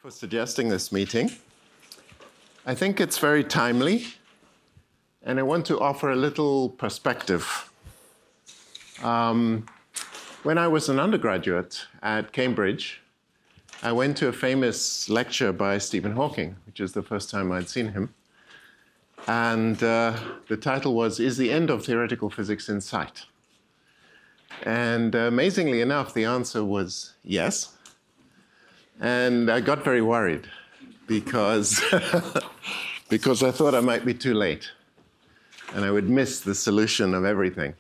for suggesting this meeting. I think it's very timely, and I want to offer a little perspective. When I was an undergraduate at Cambridge, I went to a famous lecture by Stephen Hawking, which is the first time I'd seen him. And the title was, "Is the End of Theoretical Physics in Sight?" And amazingly enough, the answer was yes. And I got very worried because, because I thought I might be too late and I would miss the solution of everything.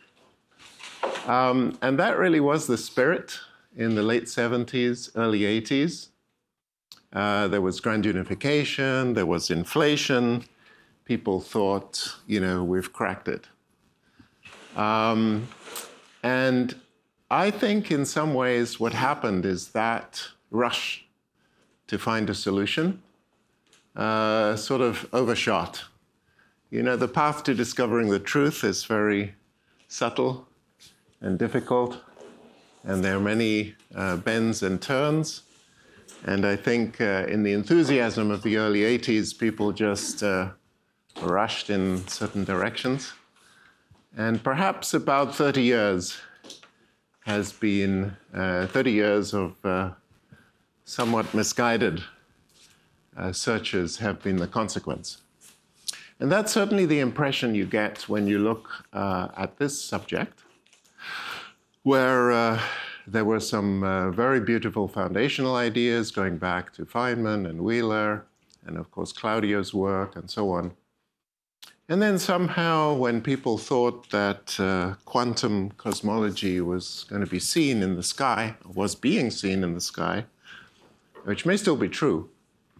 And that really was the spirit in the late 70s, early 80s. There was grand unification, there was inflation. People thought, you know, we've cracked it. And I think in some ways what happened is that rush to find a solution sort of overshot. You know, the path to discovering the truth is very subtle and difficult, and there are many bends and turns. And I think in the enthusiasm of the early 80s, people just rushed in certain directions. And perhaps about 30 years has been 30 years of somewhat misguided searches have been the consequence. And that's certainly the impression you get when you look at this subject, where there were some very beautiful foundational ideas going back to Feynman and Wheeler, and of course Claudio's work and so on. And then somehow when people thought that quantum cosmology was going to be seen in the sky, or was being seen in the sky, which may still be true,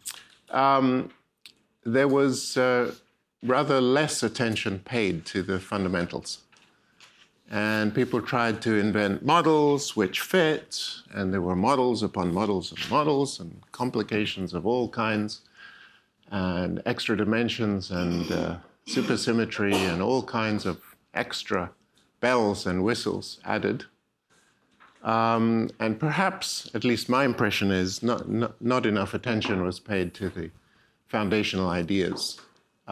there was rather less attention paid to the fundamentals. And people tried to invent models which fit, and there were models upon models and models, and complications of all kinds, and extra dimensions, and supersymmetry, and all kinds of extra bells and whistles added. And perhaps, at least my impression is, not enough attention was paid to the foundational ideas.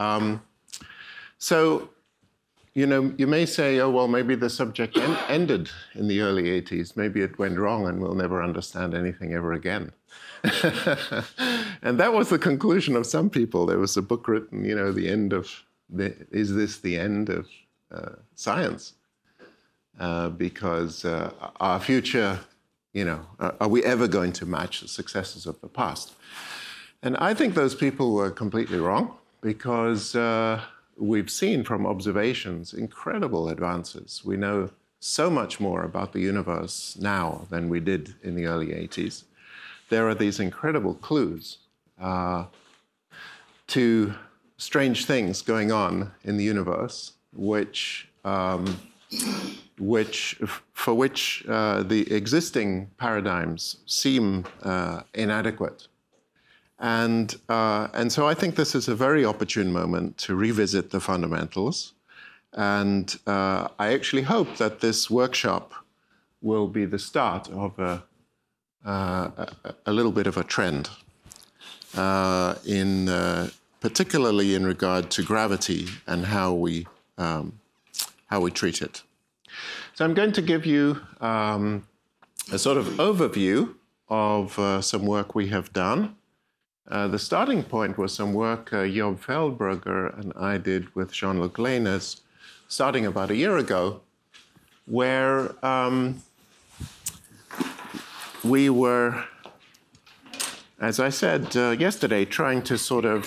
So, you know, you may say, oh, well, maybe the subject ended in the early 80s. Maybe it went wrong and we'll never understand anything ever again. And that was the conclusion of some people. There was a book written, you know, is this the end of science? Because our future, you know, are we ever going to match the successes of the past? And I think those people were completely wrong, because we've seen from observations incredible advances. We know so much more about the universe now than we did in the early 80s. There are these incredible clues to strange things going on in the universe, for which the existing paradigms seem inadequate. And so I think this is a very opportune moment to revisit the fundamentals. And I actually hope that this workshop will be the start of a little bit of a trend, particularly in regard to gravity and how we treat it. So I'm going to give you a sort of overview of some work we have done. The starting point was some work Job Feldberger and I did with Jean-Luc Lehnes, starting about a year ago, where we were, as I said yesterday, trying to sort of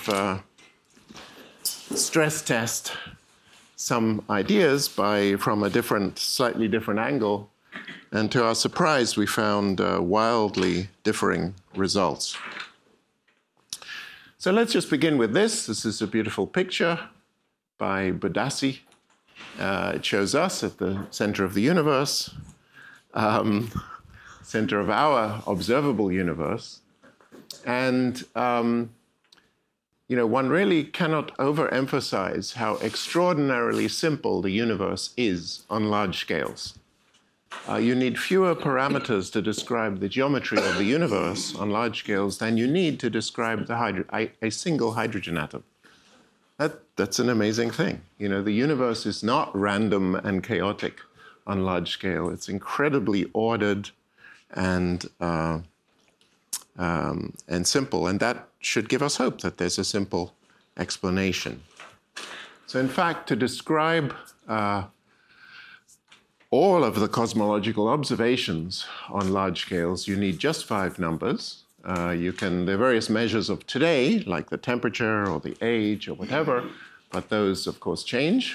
stress test some ideas from a slightly different angle. And to our surprise, we found wildly differing results. So let's just begin with this. This is a beautiful picture by Budassi. It shows us at the center of the universe, center of our observable universe. And, you know, one really cannot overemphasize how extraordinarily simple the universe is on large scales. you need fewer parameters to describe the geometry of the universe on large scales than you need to describe a single hydrogen atom. That's an amazing thing. You know, the universe is not random and chaotic on large scale. It's incredibly ordered and simple, and that should give us hope that there's a simple explanation. So in fact, to describe all of the cosmological observations on large scales, you need just 5 numbers. There are various measures of today, like the temperature or the age or whatever, but those, of course, change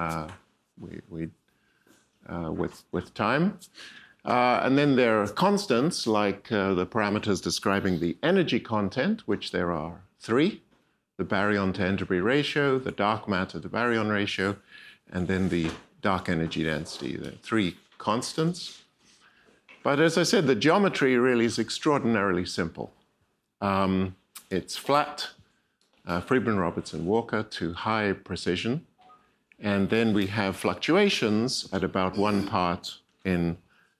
with time. And then there are constants, like the parameters describing the energy content, which there are 3, the baryon to entropy ratio, the dark matter to baryon ratio, and then the dark energy density. There are 3 constants. But as I said, the geometry really is extraordinarily simple. It's flat, Friedmann, Robertson, Walker, to high precision. And then we have fluctuations at about 1 part in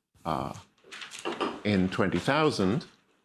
20,000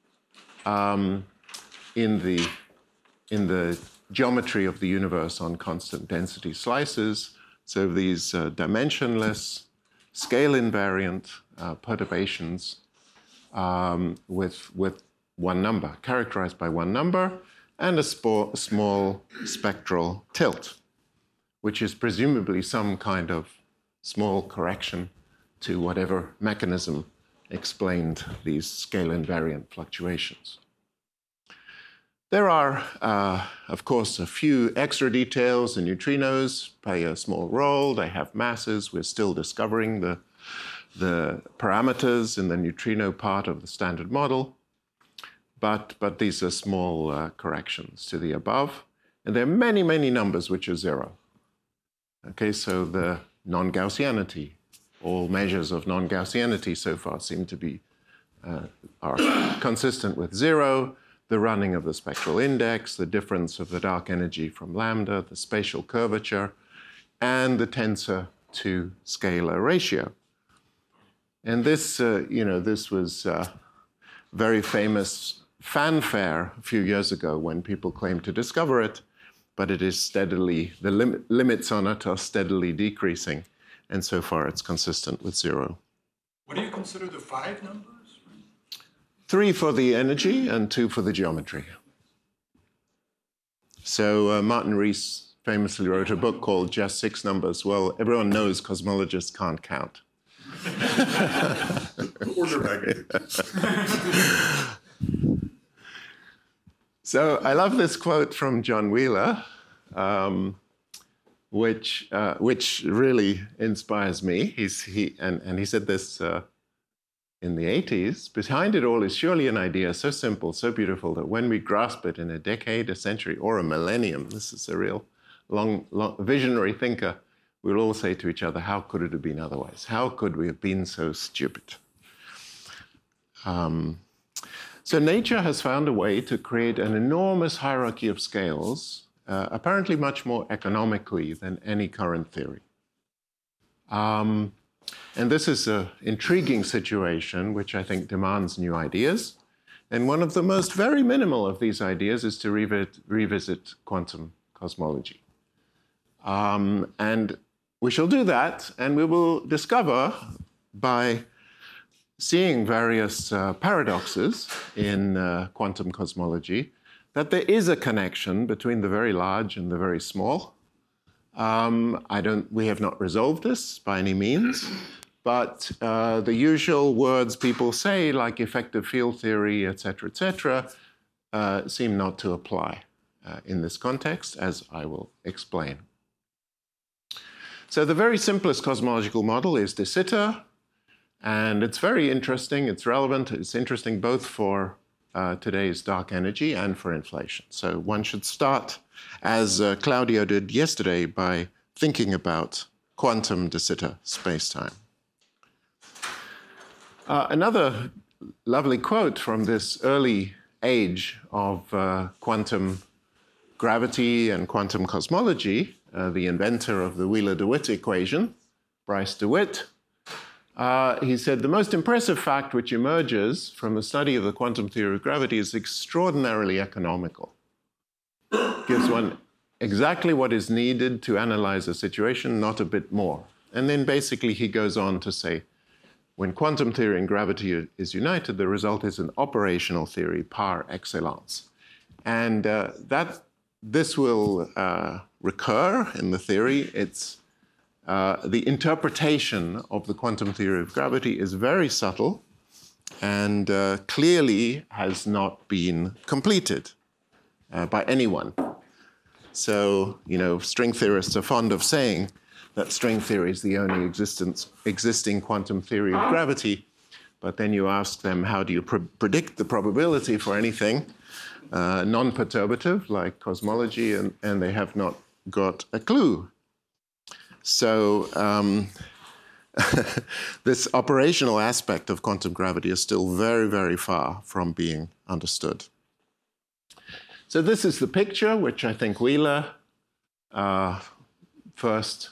in the geometry of the universe on constant density slices. So these dimensionless, scale invariant perturbations with 1 number, characterized by 1 number, and a small spectral tilt, which is presumably some kind of small correction to whatever mechanism explained these scale invariant fluctuations. There are, of course, a few extra details. The neutrinos play a small role. They have masses. We're still discovering the parameters in the neutrino part of the standard model. But these are small corrections to the above. And there are many, many numbers which are 0. Okay, so the non-Gaussianity, all measures of non-Gaussianity so far seem to be are consistent with 0. The running of the spectral index, the difference of the dark energy from lambda, the spatial curvature, and the tensor to scalar ratio. And this, this was very famous fanfare a few years ago when people claimed to discover it, but it is steadily, the limits on it are steadily decreasing, and so far it's consistent with 0. What do you consider the 5 numbers? 3 for the energy and 2 for the geometry. So Martin Rees famously wrote a book called Just 6 Numbers. Well, everyone knows cosmologists can't count. Order magnitudes. So I love this quote from John Wheeler, which really inspires me. He said this in the 80s. Behind it all is surely an idea so simple, so beautiful, that when we grasp it in a decade, a century, or a millennium, this is a real long visionary thinker, we'll all say to each other, how could it have been otherwise? How could we have been so stupid? So nature has found a way to create an enormous hierarchy of scales, apparently much more economically than any current theory. And this is an intriguing situation, which I think demands new ideas. And one of the most very minimal of these ideas is to revisit quantum cosmology. And we shall do that, and we will discover by seeing various paradoxes in quantum cosmology that there is a connection between the very large and the very small. We have not resolved this by any means, but the usual words people say, like effective field theory, et cetera, seem not to apply in this context, as I will explain. So the very simplest cosmological model is de Sitter, and it's very interesting, it's relevant, it's interesting both for today's dark energy and for inflation. So one should start, as Claudio did yesterday, by thinking about quantum de Sitter spacetime. Another lovely quote from this early age of quantum gravity and quantum cosmology, the inventor of the Wheeler-DeWitt equation, Bryce DeWitt, He said, the most impressive fact which emerges from the study of the quantum theory of gravity is extraordinarily economical. Gives one exactly what is needed to analyze a situation, not a bit more. And then basically he goes on to say, when quantum theory and gravity is united, the result is an operational theory par excellence. And this will recur in the theory. It's the interpretation of the quantum theory of gravity is very subtle and clearly has not been completed by anyone. So, string theorists are fond of saying that string theory is the only existing quantum theory of gravity. But then you ask them, how do you predict the probability for anything non-perturbative like cosmology? And they have not got a clue. So this operational aspect of quantum gravity is still very, very far from being understood. So this is the picture, which I think Wheeler first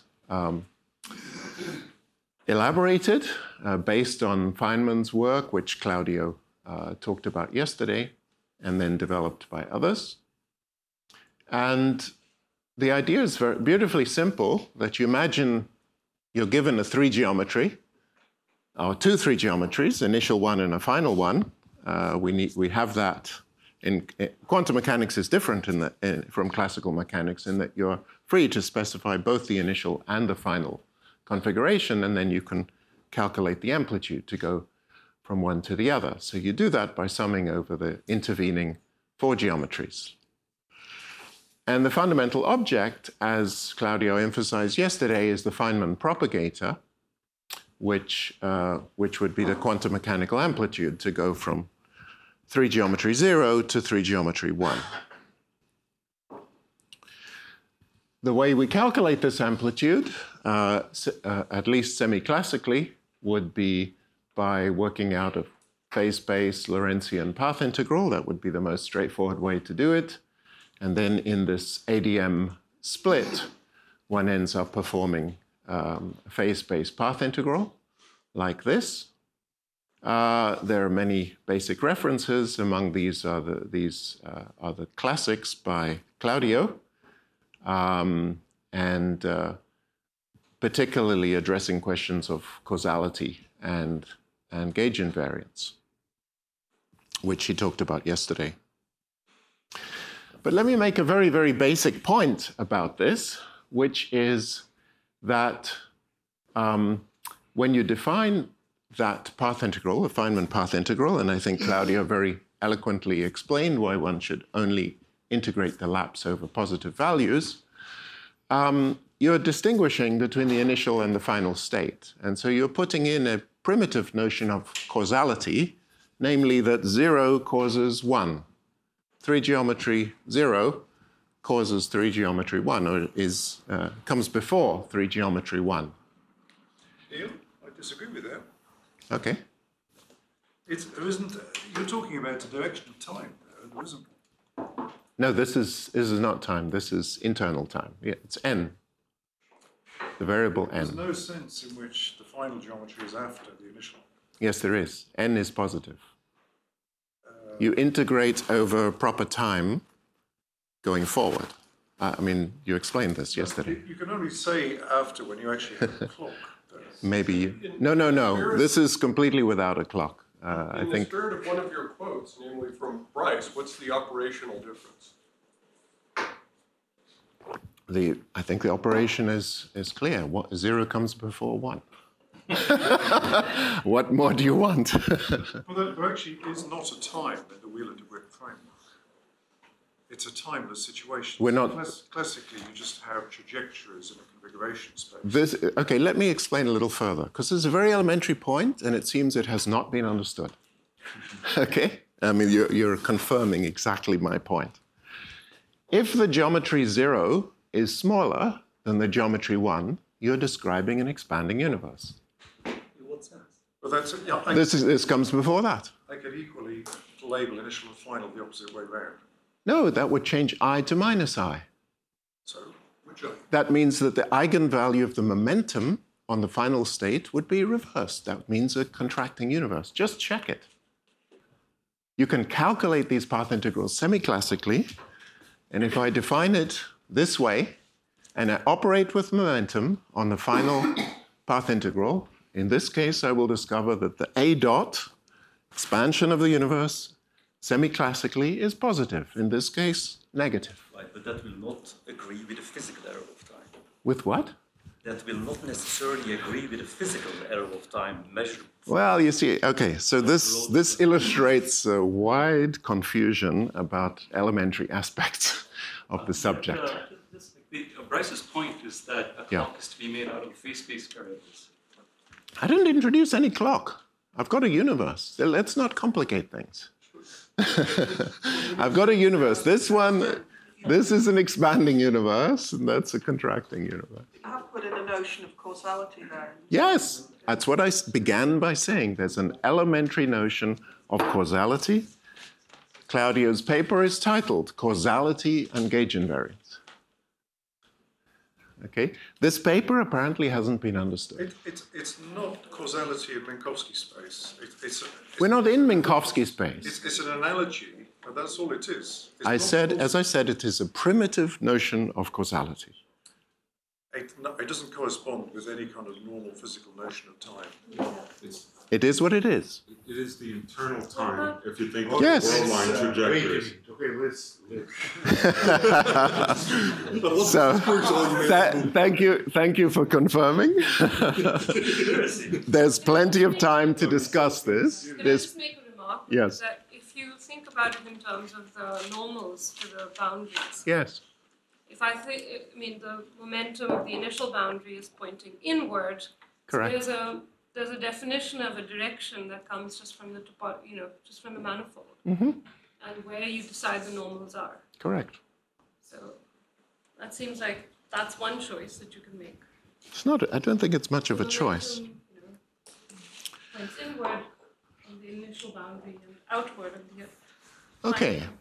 elaborated based on Feynman's work, which Claudio talked about yesterday, and then developed by others. And the idea is very beautifully simple, that you imagine you're given a three geometry, or two three geometries, initial one and a final one. We have that. Quantum mechanics is different from classical mechanics in that you're free to specify both the initial and the final configuration, and then you can calculate the amplitude to go from one to the other. So you do that by summing over the intervening four geometries. And the fundamental object, as Claudio emphasized yesterday, is the Feynman propagator, which would be the quantum mechanical amplitude to go from 3 geometry 0 to 3 geometry 1. The way we calculate this amplitude, at least semi-classically, would be by working out a phase-space Lorentzian path integral. That would be the most straightforward way to do it. And then in this ADM split, one ends up performing a phase-space path integral like this. There are many basic references. Among these are the classics by Claudio, and particularly addressing questions of causality and gauge invariance, which he talked about yesterday. But let me make a very, very basic point about this, which is that when you define that path integral, the Feynman path integral, and I think Claudio very eloquently explained why one should only integrate the lapse over positive values, you're distinguishing between the initial and the final state. And so you're putting in a primitive notion of causality, namely that 0 causes 1. 3 geometry 0 causes 3 geometry 1, or comes before 3 geometry 1. Neil, I disagree with that. Okay. You're talking about the direction of time. There isn't. No, this is not time. This is internal time. Yeah, it's n. The variable n. There's no sense in which the final geometry is after the initial. Yes, there is. N is positive. You integrate over proper time going forward. I mean, you explained this yesterday. You can only say after when you actually have the clock. Maybe. No. This is completely without a clock. In the spirit of one of your quotes, namely from Bryce, what's the operational difference? I think the operation is clear. 0 comes before 1. What more do you want? Well, there actually is not a time in the Wheeler-DeWitt framework. It's a timeless situation. We're not. Classically, you just have trajectories in a configuration space. Okay, let me explain a little further, because this is a very elementary point, and it seems it has not been understood. Okay? I mean, you're confirming exactly my point. If the geometry 0 is smaller than the geometry 1, you're describing an expanding universe. In what sense? Well, that's yeah. This comes before that. I could equally label initial and final the opposite way round. No, that would change I to minus I. So, which I? That means that the eigenvalue of the momentum on the final state would be reversed. That means a contracting universe. Just check it. You can calculate these path integrals semi-classically, and if I define it this way, and I operate with momentum on the final path integral, in this case, I will discover that the A dot expansion of the universe semi-classically is positive. In this case, negative. Right, but that will not agree with the physical arrow of time. With what? That will not necessarily agree with the physical arrow of time measured. Well, you see, okay, so this illustrates a wide confusion about elementary aspects of the subject. Bryce's point is that a clock is to be made out of phase space variables. I didn't introduce any clock. I've got a universe. Let's not complicate things. I've got a universe. This is an expanding universe, and that's a contracting universe. I have put in a notion of causality there. Yes, that's what I began by saying. There's an elementary notion of causality. Claudio's paper is titled Causality and Gauge Invariance. Okay, this paper apparently hasn't been understood. It's not causality in Minkowski space. We're not in Minkowski space. It's an analogy, but that's all it is. As I said, it is a primitive notion of causality. It doesn't correspond with any kind of normal physical notion of time. It is what it is. It is the internal time, if you think Yes. of world line trajectories. So, thank you for confirming. There's plenty of time to discuss this. Can I just make a remark? Yes. That if you think about it in terms of the normals to the boundaries, Yes. if I mean, the momentum of the initial boundary is pointing inward. Correct. So there's a definition of a direction that comes just from the just from the manifold, and where you decide the normals are. Correct. So that seems like that's one choice that you can make. It's not. I don't think it's much of a Momentum, choice. Points inward on the initial boundary and outward on the Okay. final.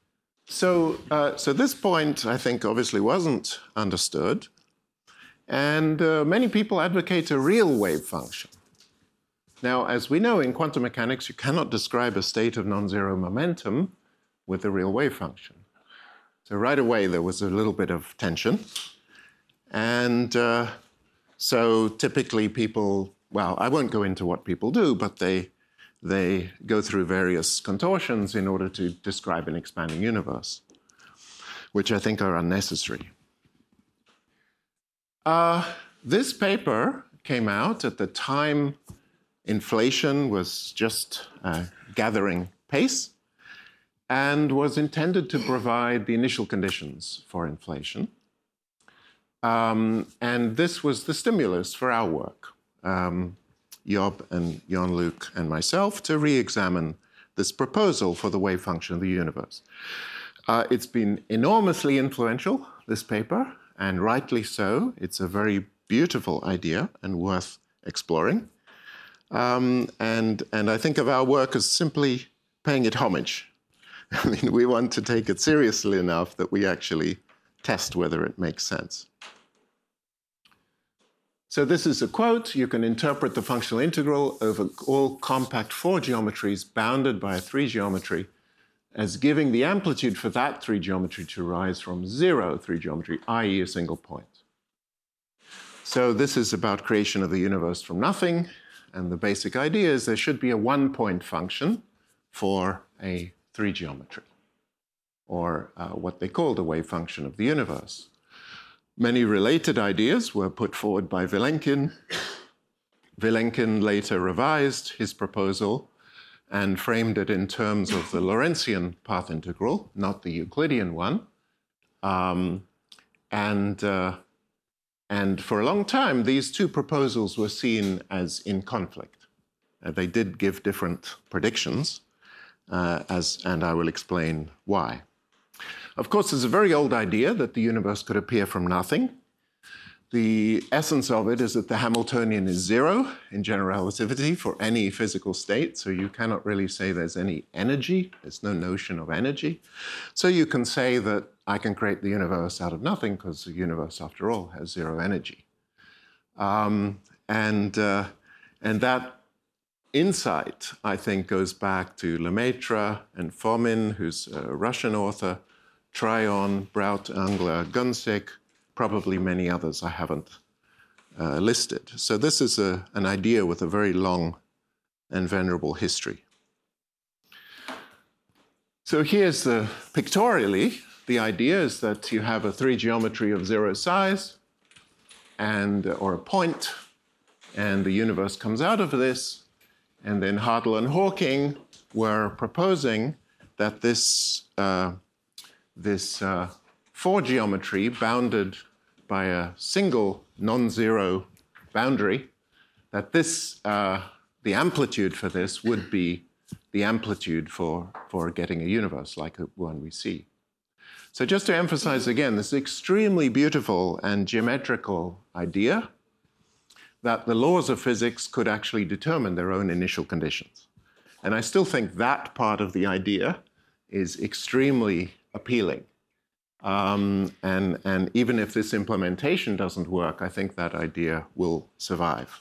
So this point, I think, obviously wasn't understood. And many people advocate a real wave function. Now, as we know in quantum mechanics, you cannot describe a state of non-zero momentum with a real wave function. So right away, there was a little bit of tension. And so typically people, well, I won't go into what people do, but they go through various contortions in order to describe an expanding universe, which I think are unnecessary. This paper came out at the time inflation was just gathering pace and was intended to provide the initial conditions for inflation. And this was the stimulus for our work. Job and Jan-Luc and myself to re-examine this proposal for the wave function of the universe. It's been enormously influential, this paper, and rightly so. It's a very beautiful idea and worth exploring. And I think of our work as simply paying it homage. I mean, we want to take it seriously enough that we actually test whether it makes sense. So this is a quote. You can interpret the functional integral over all compact 4 geometries bounded by a 3 geometry as giving the amplitude for that 3 geometry to rise from 0 3 geometry, i.e. a single point. So this is about creation of the universe from nothing. And the basic idea is there should be a 1-point function for a 3 geometry, or what they call the wave function of the universe. Many related ideas were put forward by Vilenkin. Vilenkin later revised his proposal and framed it in terms of the Lorentzian path integral, not the Euclidean one. And for a long time, these two proposals were seen as in conflict. They did give different predictions, and I will explain why. Of course, there's a very old idea that the universe could appear from nothing. The essence of it is that the Hamiltonian is 0 in general relativity for any physical state, so you cannot really say there's any energy. There's no notion of energy. So you can say that I can create the universe out of nothing because the universe, after all, has 0 energy. and that insight, I think, goes back to Lemaitre and Fomin, who's a Russian author, Tryon, Braut, Engler, Gunzig, probably many others I haven't listed. So this is an idea with a very long and venerable history. So here's pictorially, the idea is that you have a 3 geometry of 0 size or a point, and the universe comes out of this. And then Hartle and Hawking were proposing that this 4 geometry bounded by a single non-zero boundary, that the amplitude for this would be the amplitude for getting a universe like the one we see. So just to emphasize again, this extremely beautiful and geometrical idea that the laws of physics could actually determine their own initial conditions. And I still think that part of the idea is extremely appealing. And even if this implementation doesn't work, I think that idea will survive.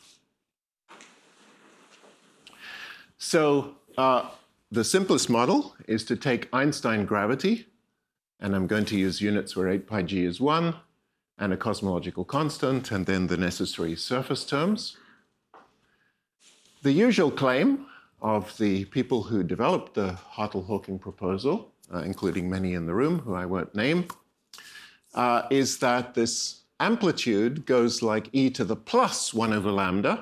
So the simplest model is to take Einstein gravity, and I'm going to use units where 8 pi g is 1, and a cosmological constant, and then the necessary surface terms. The usual claim of the people who developed the Hartle-Hawking proposal, including many in the room who I won't name, is that this amplitude goes like e to the plus 1 over lambda.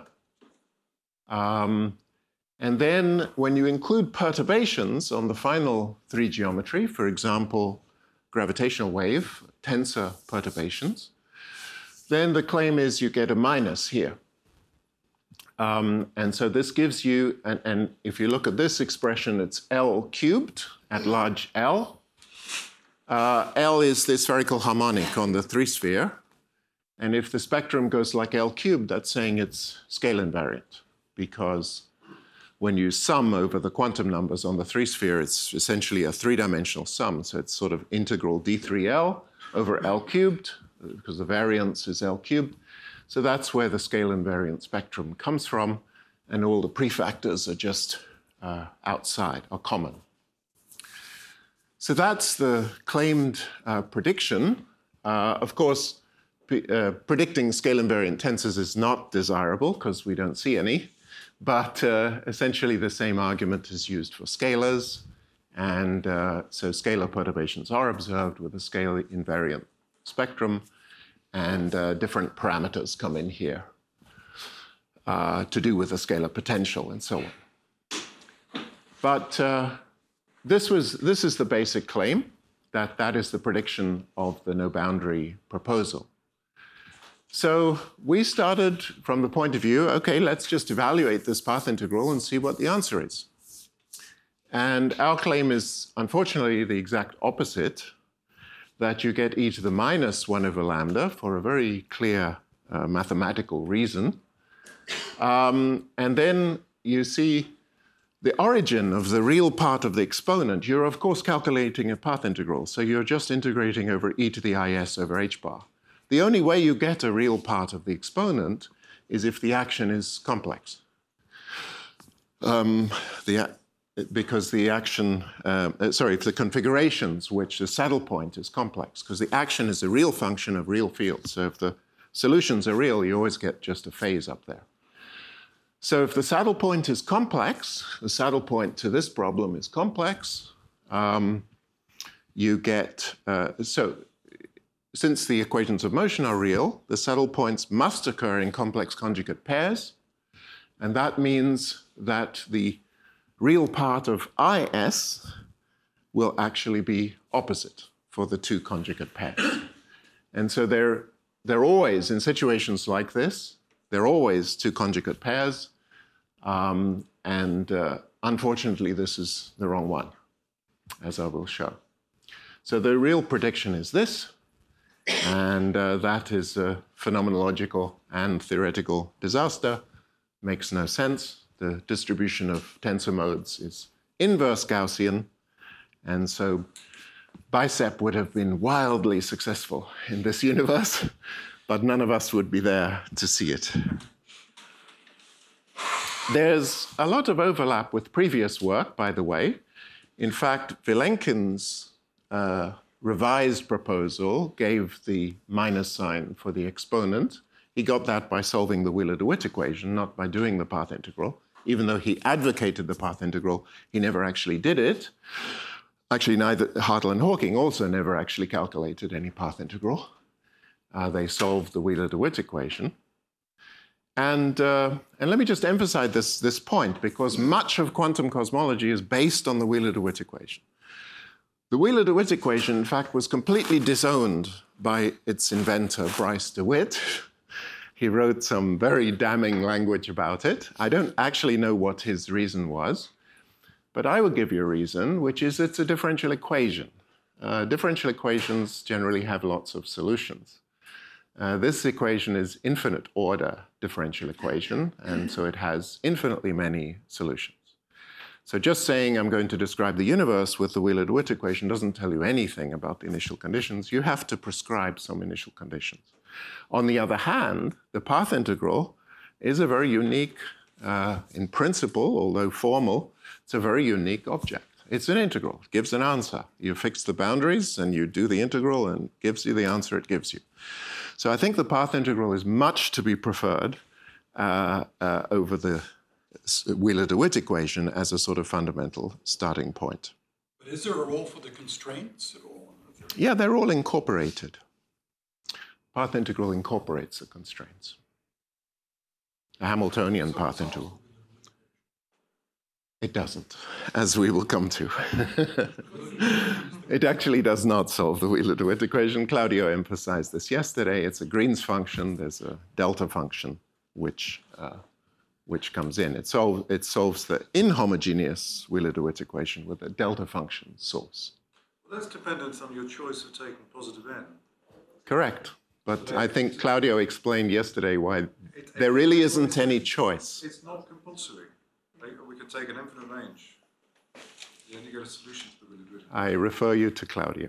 And then when you include perturbations on the final 3 geometry, for example, gravitational wave, tensor perturbations, then the claim is you get a minus here. And so this gives you, and if you look at this expression, it's L cubed at large L. L is the spherical harmonic on the 3-sphere. And if the spectrum goes like L cubed, that's saying it's scale invariant, because when you sum over the quantum numbers on the 3-sphere, it's essentially a 3-dimensional sum. So it's sort of integral d3L over L cubed, because the variance is L cubed. So that's where the scale invariant spectrum comes from, and all the prefactors are just outside, are common. So that's the claimed prediction. Of course, predicting scale invariant tensors is not desirable because we don't see any. But essentially, the same argument is used for scalars. And so scalar perturbations are observed with a scale invariant spectrum. And different parameters come in here to do with the scalar potential and so on. But this is the basic claim, that is the prediction of the no boundary proposal. So we started from the point of view, okay, let's just evaluate this path integral and see what the answer is. And our claim is, unfortunately, the exact opposite, that you get e to the minus 1 over lambda for a very clear mathematical reason. And then you see the origin of the real part of the exponent. You're, of course, calculating a path integral. So you're just integrating over e to the is over h bar. The only way you get a real part of the exponent is if the action is complex. Because the action, if the configurations, which the saddle point is complex, because the action is a real function of real fields. So if the solutions are real, you always get just a phase up there. So if the saddle point is complex, the saddle point to this problem is complex, you get, since the equations of motion are real, the saddle points must occur in complex conjugate pairs. And that means that the real part of IS will actually be opposite for the 2 conjugate pairs. And so they're always, in situations like this, they're always 2 conjugate pairs. Unfortunately, this is the wrong one, as I will show. So the real prediction is this. And that is a phenomenological and theoretical disaster. Makes no sense. The distribution of tensor modes is inverse Gaussian. And so BICEP would have been wildly successful in this universe, but none of us would be there to see it. there's a lot of overlap with previous work, by the way. In fact, Vilenkin's revised proposal gave the minus sign for the exponent. He got that by solving the Wheeler-DeWitt equation, not by doing the path integral. Even though he advocated the path integral, he never actually did it. Actually, neither Hartle and Hawking also never actually calculated any path integral. They solved the Wheeler-DeWitt equation. And let me just emphasize this point, because much of quantum cosmology is based on the Wheeler-DeWitt equation. The Wheeler-DeWitt equation, in fact, was completely disowned by its inventor, Bryce DeWitt. He wrote some very damning language about it. I don't actually know what his reason was, but I will give you a reason, which is it's a differential equation. Differential equations generally have lots of solutions. This equation is infinite order differential equation, and so it has infinitely many solutions. So just saying I'm going to describe the universe with the Wheeler-DeWitt equation doesn't tell you anything about the initial conditions. You have to prescribe some initial conditions. On the other hand, the path integral is a very unique, in principle, although formal, it's a very unique object. It's an integral. It gives an answer. You fix the boundaries and you do the integral and it gives you the answer it gives you. So I think the path integral is much to be preferred over the Wheeler-DeWitt equation as a sort of fundamental starting point. But is there a role for the constraints at all? Yeah, they're all incorporated. Path integral incorporates the constraints. A Hamiltonian path integral. It doesn't, as we will come to. It actually does not solve the Wheeler-DeWitt equation. Claudio emphasized this yesterday. It's a Green's function. There's a delta function which comes in. It solves the inhomogeneous Wheeler-DeWitt equation with a delta function source. Well, that's dependent on your choice of taking positive n. Correct. But I think Claudio explained yesterday why there really isn't any choice. It's not compulsory. We can take an infinite range. You only get a solution to the Wheeler-DeWitt. I refer you to Claudio.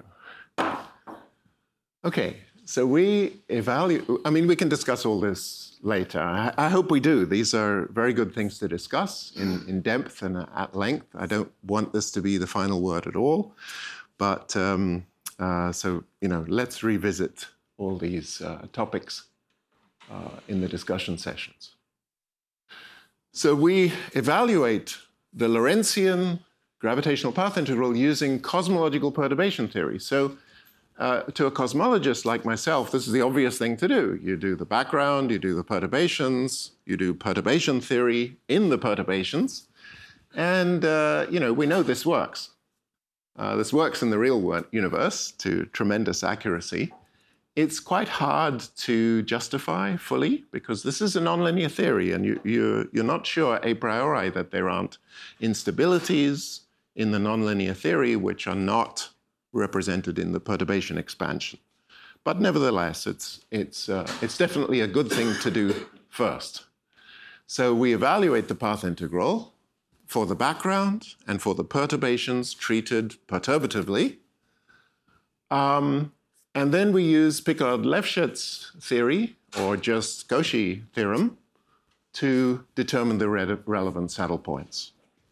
Okay, so we evaluate, I mean, we can discuss all this later. I hope we do. These are very good things to discuss in depth and at length. I don't want this to be the final word at all. But so, you know, let's revisit all these topics in the discussion sessions. So we evaluate the Lorentzian gravitational path integral using cosmological perturbation theory. So to a cosmologist like myself, this is the obvious thing to do. You do the background, you do the perturbations, you do perturbation theory in the perturbations, and you know, we know this works. This works in the real universe to tremendous accuracy. It's quite hard to justify fully because this is a nonlinear theory and you're not sure a priori that there aren't instabilities in the nonlinear theory which are not represented in the perturbation expansion. But nevertheless, it's definitely a good thing to do first. So we evaluate the path integral for the background and for the perturbations treated perturbatively. And then we use Picard-Lefschetz theory, or just Cauchy theorem, to determine the relevant saddle points.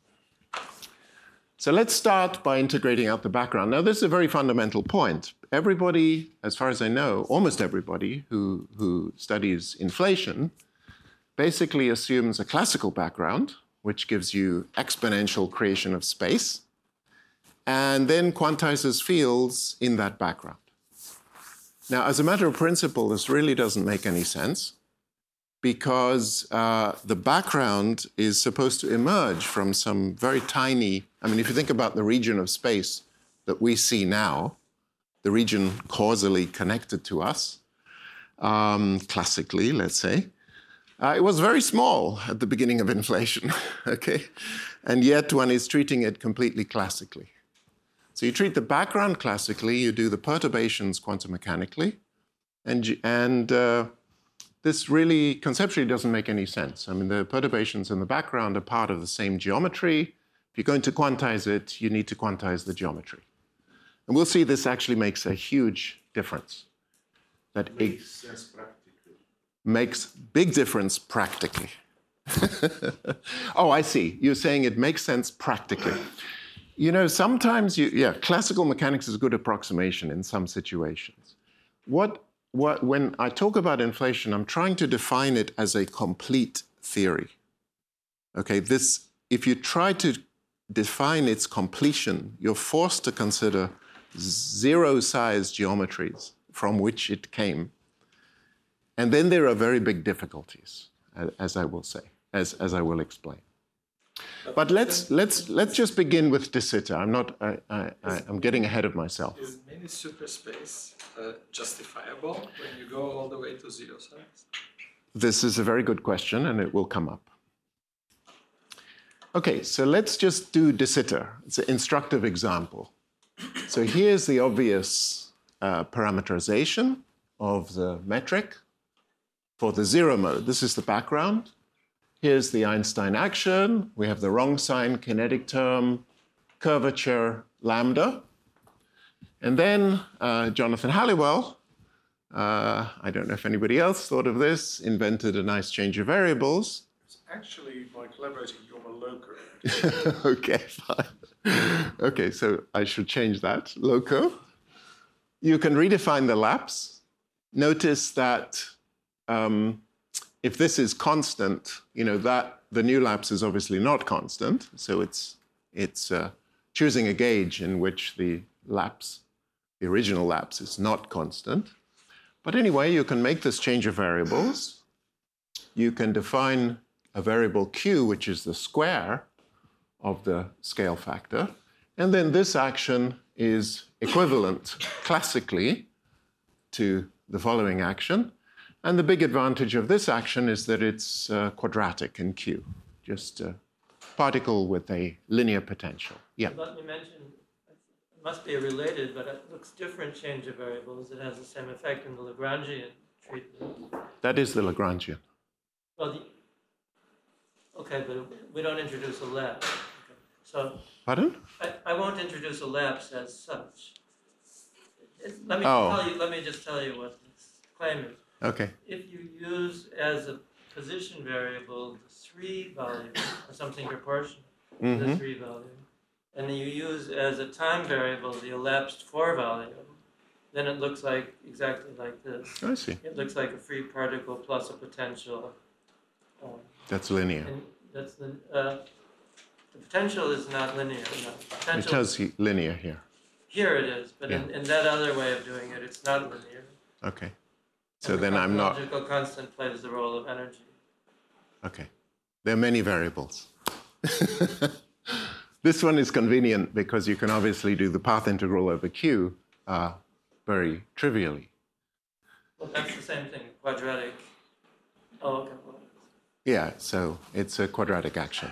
So let's start by integrating out the background. Now, this is a very fundamental point. Everybody, as far as I know, almost everybody who studies inflation basically assumes a classical background, which gives you exponential creation of space, and then quantizes fields in that background. Now, as a matter of principle, this really doesn't make any sense because the background is supposed to emerge from some very tiny, I mean, if you think about the region of space that we see now, the region causally connected to us, classically, let's say, it was very small at the beginning of inflation, okay? And yet one is treating it completely classically. So you treat the background classically, you do the perturbations quantum mechanically, and this really conceptually doesn't make any sense. I mean, the perturbations in the background are part of the same geometry. If you're going to quantize it, you need to quantize the geometry. And we'll see this actually makes a huge difference. That it makes big difference practically. Oh, I see. You're saying it makes sense practically. You know, sometimes classical mechanics is a good approximation in some situations. When I talk about inflation, I'm trying to define it as a complete theory. Okay, if you try to define its completion, you're forced to consider zero-size geometries from which it came. And then there are very big difficulties, as I will say, as I will explain. But let's just begin with De Sitter. I'm getting ahead of myself. Is many superspace justifiable when you go all the way to zero size? This is a very good question, and it will come up. Okay, so let's just do De Sitter. It's an instructive example. So here's the obvious parameterization of the metric for the zero mode. This is the background. Here's the Einstein action. We have the wrong sign kinetic term, curvature, lambda. And then Jonathan Halliwell, I don't know if anybody else thought of this, invented a nice change of variables. It's actually, by collaborating, you're a loco. Okay, fine. Okay, so I should change that, loco. You can redefine the lapse. Notice that if this is constant, you know, that the new lapse is obviously not constant. So it's choosing a gauge in which the lapse, the original lapse, is not constant. But anyway, you can make this change of variables. You can define a variable q, which is the square of the scale factor. And then this action is equivalent classically to the following action. And the big advantage of this action is that it's quadratic in Q, just a particle with a linear potential. Yeah. Let me mention, it must be related, but it looks different change of variables. It has the same effect in the Lagrangian treatment. That is the Lagrangian. Well, okay, but we don't introduce a lapse. Okay. So. Pardon? I won't introduce a lapse as such. Let me just tell you what this claim is. Okay. If you use as a position variable the 3 value, or something proportional to the 3 value, and then you use as a time variable the elapsed 4 value, then it looks like exactly like this. I see. It looks like a free particle plus a potential. That's linear. And that's the potential is not linear. No. It tells you linear here. Here it is, but in that other way of doing it, it's not linear. Okay. So then I'm not. Logical constant plays the role of energy. Okay. There are many variables. This one is convenient because you can obviously do the path integral over Q very trivially. Well, that's the same thing, quadratic. Oh, okay. Yeah, so it's a quadratic action.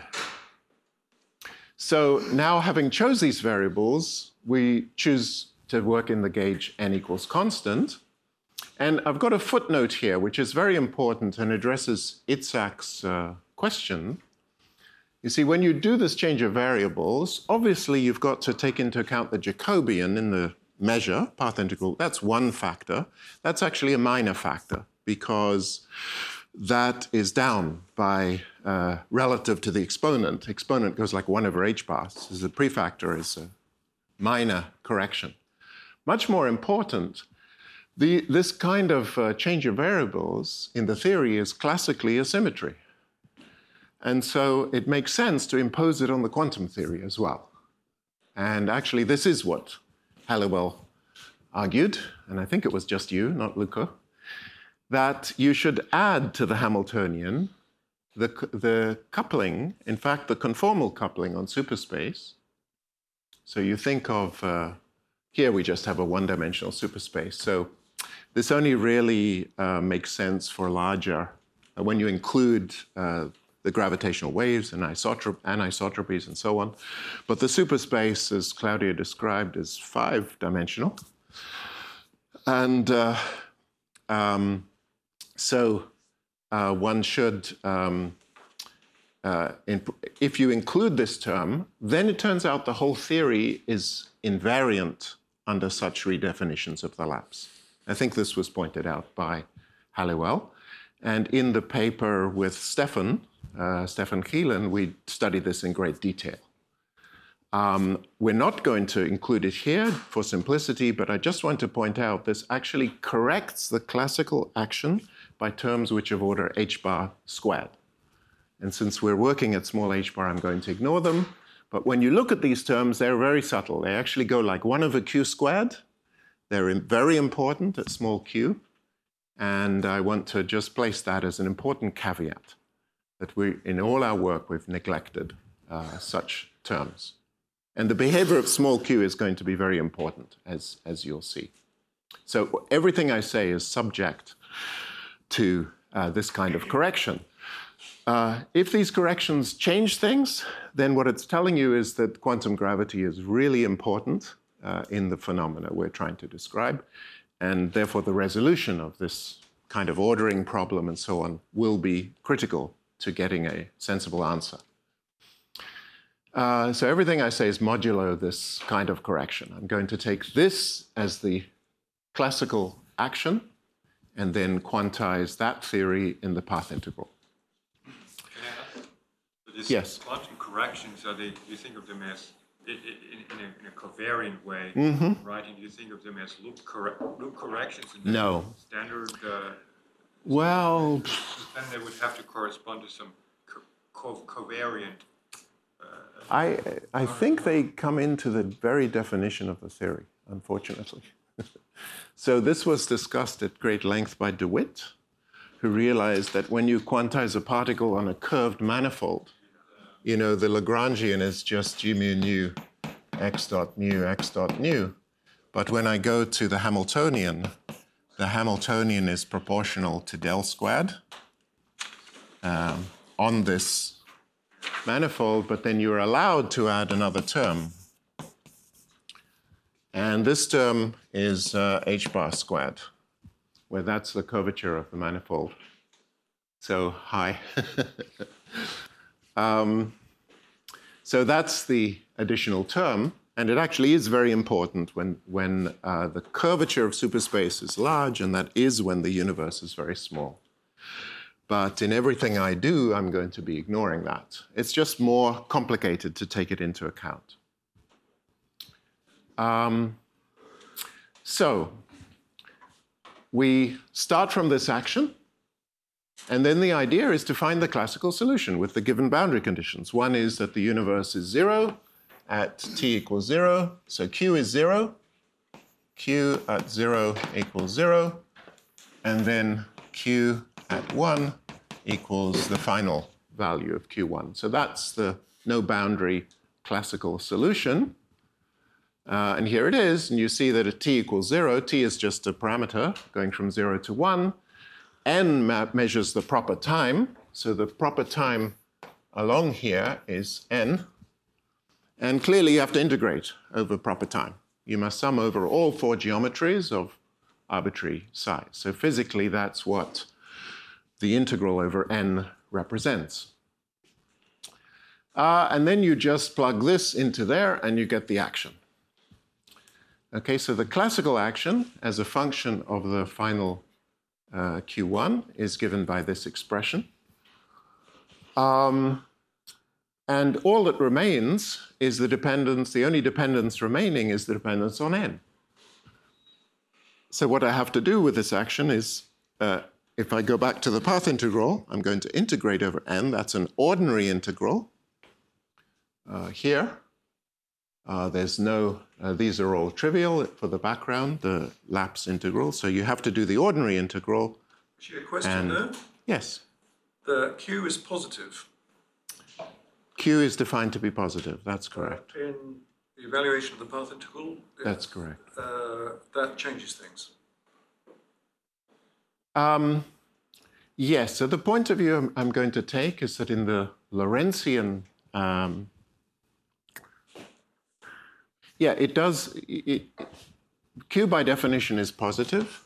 So now having chose these variables, we choose to work in the gauge n equals constant. And I've got a footnote here, which is very important and addresses Itzhak's question. You see, when you do this change of variables, obviously you've got to take into account the Jacobian in the measure, path integral. That's one factor. That's actually a minor factor because that is down by relative to the exponent. Exponent goes like 1 over h bar. So the prefactor is a minor correction. Much more important, this kind of change of variables in the theory is classically a symmetry. And so it makes sense to impose it on the quantum theory as well. And actually, this is what Halliwell argued, and I think it was just you, not Luca, that you should add to the Hamiltonian the coupling, in fact, the conformal coupling on superspace. So you think of, here we just have a one-dimensional superspace. So this only really makes sense for larger, when you include the gravitational waves and anisotropies and so on. But the superspace, as Claudia described, is 5-dimensional. And so one should, if you include this term, then it turns out the whole theory is invariant under such redefinitions of the lapse. I think this was pointed out by Halliwell. And in the paper with Stefan Kielen, we studied this in great detail. We're not going to include it here for simplicity, but I just want to point out this actually corrects the classical action by terms which of order h bar squared. And since we're working at small h bar, I'm going to ignore them. But when you look at these terms, they're very subtle. They actually go like 1 over q squared. They're very important at small q. And I want to just place that as an important caveat, that we, in all our work, we've neglected such terms. And the behavior of small q is going to be very important, as you'll see. So everything I say is subject to this kind of correction. If these corrections change things, then what it's telling you is that quantum gravity is really important in the phenomena we're trying to describe, and therefore the resolution of this kind of ordering problem and so on will be critical to getting a sensible answer. So everything I say is modulo this kind of correction. I'm going to take this as the classical action and then quantize that theory in the path integral. Yes. Quantum corrections, do you think of them as in a covariant way, right? And do you think of them as loop corrections? No. Standard. Well. Then they would have to correspond to some covariant. I think they come into the very definition of the theory, unfortunately. So this was discussed at great length by DeWitt, who realized that when you quantize a particle on a curved manifold, you know, the Lagrangian is just g mu nu x dot nu. But when I go to the Hamiltonian is proportional to del squared on this manifold, but then you're allowed to add another term. And this term is h bar squared, where that's the curvature of the manifold. So, hi. So that's the additional term, and it actually is very important when the curvature of superspace is large, and that is when the universe is very small. But in everything I do, I'm going to be ignoring that. It's just more complicated to take it into account. So we start from this action, and then the idea is to find the classical solution with the given boundary conditions. One is that the universe is 0 at t equals 0, so q is 0, q at 0 equals 0, and then q at 1 equals the final value of q1. So that's the no boundary classical solution. And here it is, and you see that at t equals 0, t is just a parameter going from 0 to 1. N measures the proper time, so the proper time along here is n. And clearly you have to integrate over proper time. You must sum over all 4 geometries of arbitrary size. So physically that's what the integral over n represents. And then you just plug this into there and you get the action. Okay, so the classical action as a function of the final q1 is given by this expression. And all that remains is the dependence, the only dependence remaining is the dependence on n. So what I have to do with this action is, if I go back to the path integral, I'm going to integrate over n. That's an ordinary integral. Here, there's no, these are all trivial for the background, the Laps integral. So you have to do the ordinary integral. Actually, a question there? Yes. The q is positive. Q is defined to be positive, that's correct. In the evaluation of the path integral? That's correct. That changes things. Yes, so the point of view I'm going to take is that in the Lorentzian, it does, Q by definition is positive.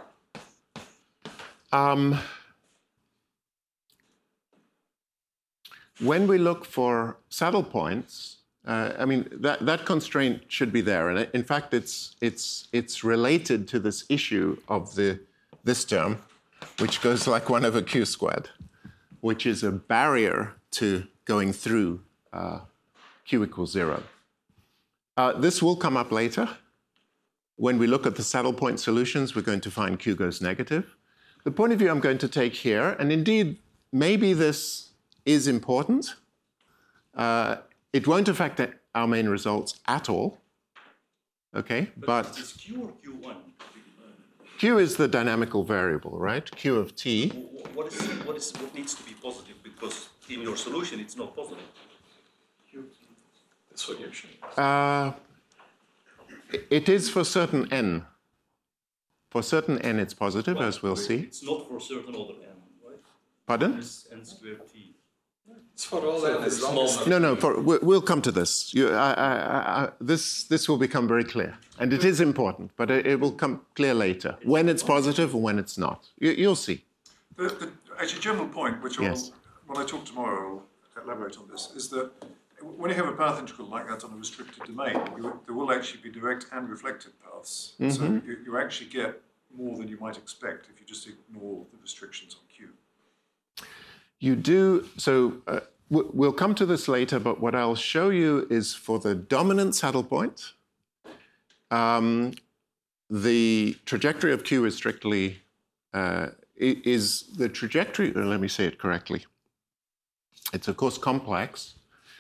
When we look for saddle points, I mean, that constraint should be there. And in fact, it's related to this issue of this term. which goes like 1 over q squared, which is a barrier to going through q equals 0. This will come up later. When we look at the saddle point solutions, we're going to find q goes negative. The point of view I'm going to take here, and indeed, maybe this is important. It won't affect our main results at all. Okay, but is Q or Q1? Q is the dynamical variable, right? Q of t. What needs to be positive? Because in your solution, it's not positive. The solution. It is for certain n. For certain n, it's positive, as we'll see. It's not for certain other n, right? Pardon? It's n squared t. It's for all n as long as... No, we'll come to this. This will become very clear. And it is important, but it will come clear later, when it's positive and when it's not. You'll see. Actually, general point, which yes. when I talk tomorrow, I'll elaborate on this, is that when you have a path integral like that on a restricted domain, there will actually be direct and reflected paths. Mm-hmm. So you actually get more than you might expect if you just ignore the restrictions on Q. You do, so we'll come to this later, but what I'll show you is for the dominant saddle point, the trajectory of Q is strictly, is the trajectory, let me say it correctly. It's of course complex.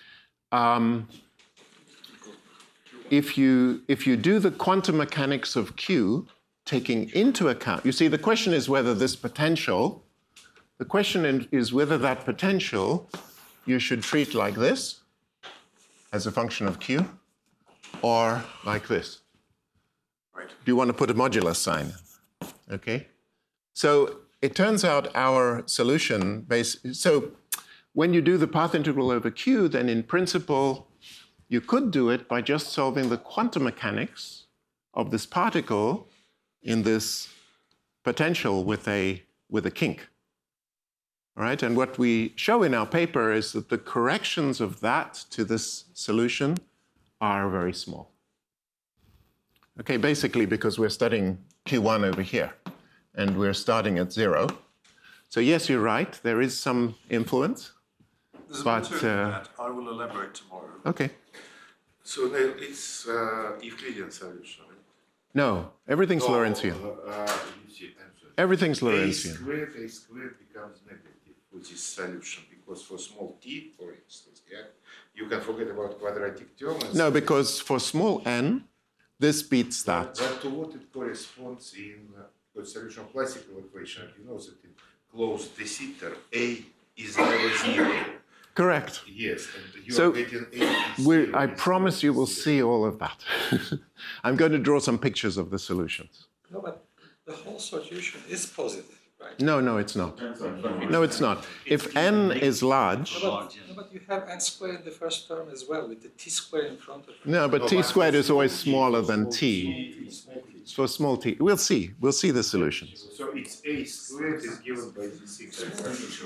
If you do the quantum mechanics of Q, taking into account, you see the question is whether this potential, the question is whether that potential you should treat like this as a function of Q or like this. Right. Do you want to put a modulus sign? Okay. So it turns out our solution so when you do the path integral over Q, then in principle, you could do it by just solving the quantum mechanics of this particle in this potential with a kink. All right, and what we show in our paper is that the corrections of that to this solution are very small. Okay, basically because we're studying Q1 over here, and we're starting at 0. So yes, you're right, there is some influence. There's but that I will elaborate tomorrow. Okay. So it's Euclidean solution. No, everything's Lorentzian. Everything's Lorentzian. A squared becomes negative with this solution because for small t, for instance, yeah, you can forget about quadratic term. No, because for small n, this beats that. But to what it corresponds in the solution of classical equation, you know that in closed de Sitter, A is never 0. Correct. Yes, and you so are getting A. I promise you will see all of that. I'm going to draw some pictures of the solutions. No, but the whole solution is positive, right? No, it's not. No, it's not. If n is large... No, but you have n squared in the first term as well, with the t squared in front of it. No, but t squared is always smaller than t. It's for small t. We'll see. We'll see the solutions. So it's A squared is given by this expression.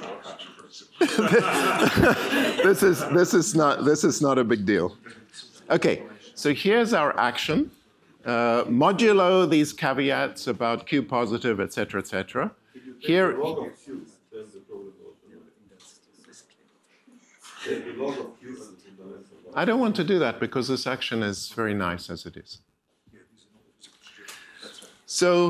This is not a big deal. Okay, so here's our action. Modulo these caveats about Q positive, etc., etc. Here, I don't want to do that because this action is very nice as it is. So,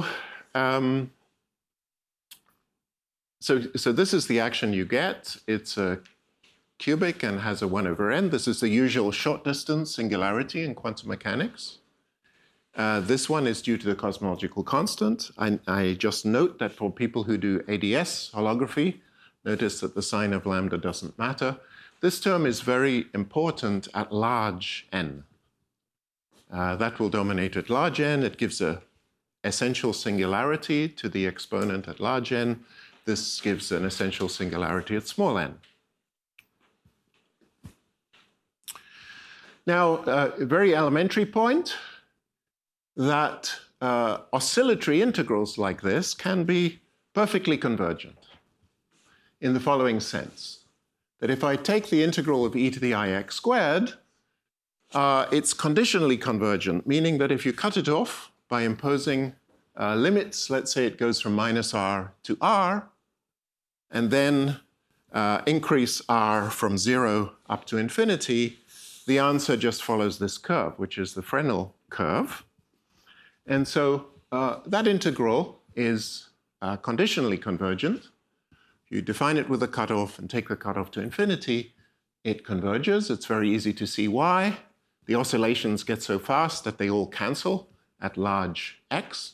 so this is the action you get. It's a cubic and has a 1 over n. This is the usual short distance singularity in quantum mechanics. This one is due to the cosmological constant. I just note that for people who do ADS holography, notice that the sign of lambda doesn't matter. This term is very important at large n. That will dominate at large n. It gives an essential singularity to the exponent at large n. This gives an essential singularity at small n. Now, a very elementary point, that oscillatory integrals like this can be perfectly convergent in the following sense, that if I take the integral of e to the ix squared, it's conditionally convergent, meaning that if you cut it off by imposing limits, let's say it goes from minus r to r, and then increase r from 0 up to infinity, the answer just follows this curve, which is the Fresnel curve. And so that integral is conditionally convergent. You define it with a cutoff and take the cutoff to infinity, it converges. It's very easy to see why. The oscillations get so fast that they all cancel at large x.